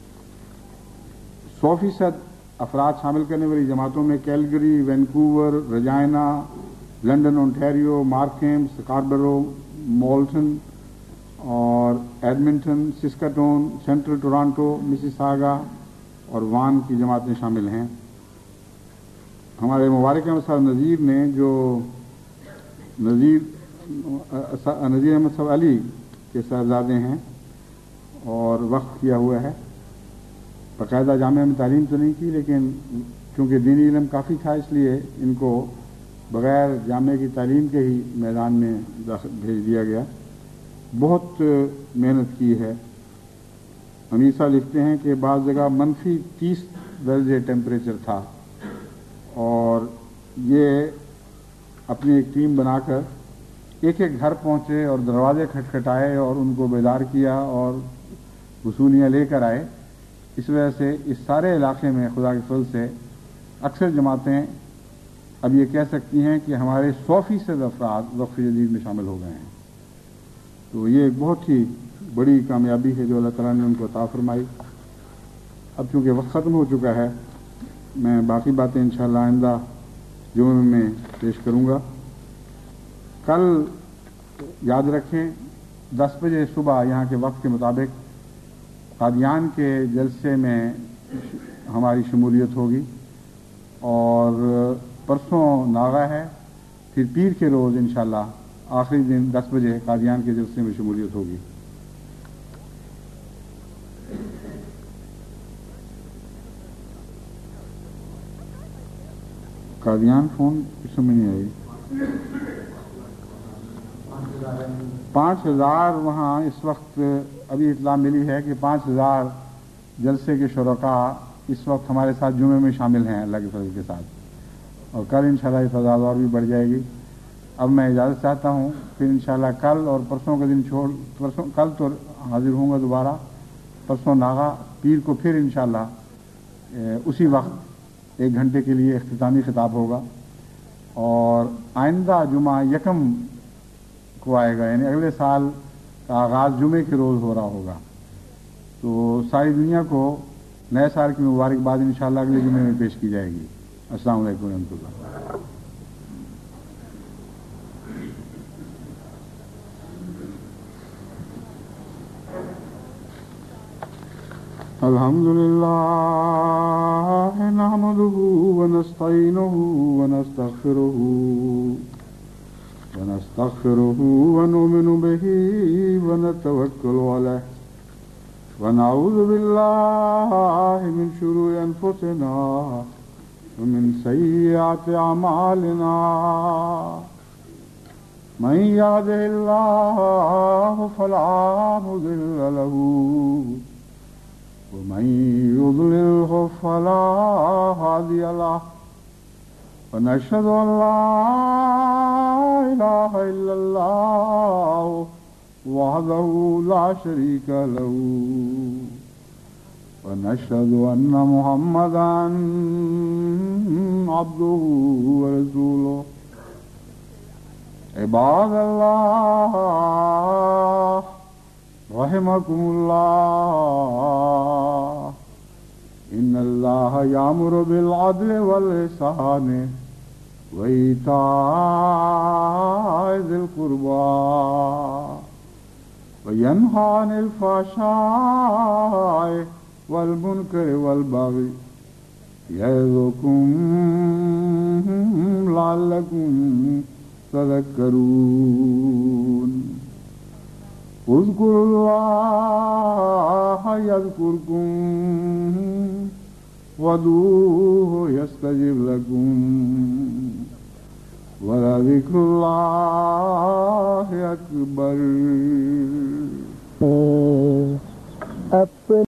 सौ फीसद अफराद शामिल करने वाली जमातों में Calgary, Vancouver, Regina, London, Ontario, Markham, Scarborough, Malton और Edmonton, Saskatoon, Central Toronto, Mississauga और वान की जमातें शामिल हैं। हमारे मुबारक अहमद साहब नज़ीर ने जो नज़ीर नज़ीर अहमद साहब अली के साहबजादे हैं और वक्फ किया हुआ है। बाकायदा जामिया में तालीम तो नहीं की, लेकिन क्योंकि दीनी इल्म काफ़ी था इसलिए इनको बग़ैर जामिया की तालीम के ही मैदान में भेज दिया गया। बहुत मेहनत की है। अमीर साहब लिखते हैं कि बाज़ जगह मनफी तीस दर्जे टेम्परेचर था और ये अपनी एक टीम बनाकर एक एक घर पहुंचे और दरवाजे खटखटाए और उनको बेदार किया और वसूलियाँ लेकर आए। इस वजह से इस सारे इलाके में खुदा के फजल से अक्सर जमातें अब ये कह सकती हैं कि हमारे सौ फीसद अफराद वक्फ जदीद में शामिल हो गए हैं। तो ये एक बहुत ही बड़ी कामयाबी है जो अल्लाह ताला ने उनको अता फरमाई। अब चूँकि वक्त ख़त्म हो चुका है, मैं बाकी बातें इंशाअल्लाह आइंदा जुमे में पेश करूँगा। कल याद रखें दस बजे सुबह यहाँ के वक्त के मुताबिक कादियान के जलसे में हमारी शमूलियत होगी और परसों नागा है, फिर पीर के रोज़ इंशाअल्लाह आखिरी दिन दस बजे कादियान के जलसे में शमूलियत होगी। कादियान फोन इस समय नहीं आई। पाँच हजार वहाँ इस वक्त अभी इतला मिली है कि पाँच हजार जलसे के शुरका इस वक्त हमारे साथ जुमे में शामिल हैं अल्लाह के फजल के साथ और कल इंशाल्लाह ये तादाद और भी बढ़ जाएगी। अब मैं इजाज़त चाहता हूँ, फिर इंशाल्लाह कल और परसों का दिन छोड़ परसों कल तो हाजिर होऊंगा दोबारा, परसों नागा, पीर को फिर इंशाल्लाह उसी वक्त एक घंटे के लिए इख्तितामी खिताब होगा और आइंदा जुमा यकम को आएगा, यानी अगले साल का आगाज़ जुमे के रोज़ हो रहा होगा। तो सारी दुनिया को नए साल की मुबारकबाद इंशाअल्लाह अगले जुमे में पेश की जाएगी। अस्सलाम वालेकुम रहमतुल्लाह। अल्हम्दुलिल्लाह नहमदुहु व नस्तईनुहु व नस्तगफिरुहु व नस्तगफिरुहु व नुमिनु बिही व नतवक्कलु अलैहि व नऊज़ु बिल्लाहि मिन शुरूरि अनफुसिना व मिन सय्यिआति अमालिना। मन यहदिहिल्लाहु फला मुदिल्ल लहु ومن يضلله فلا هادي له ونشهد أن لا إله إلا الله وحده لا شريك له ونشهد أن محمدا عبده ورسوله عباد الله रहिमकुमुल्लाह इन्नल्लाह यामुरु बिल अदलि वल इहसानि व ईताइ ज़िल क़ुर्बा व वयन्हा अनिल फ़हशाइ वल मुनकर वल बग़ी यअज़ुकुम लअल्लकुम तज़क्करून उज़्कुरुल्लाह यज़्कुरकुम वदूहु यस्तजिब लकुम वलज़िक्रुल्लाहि अकबर।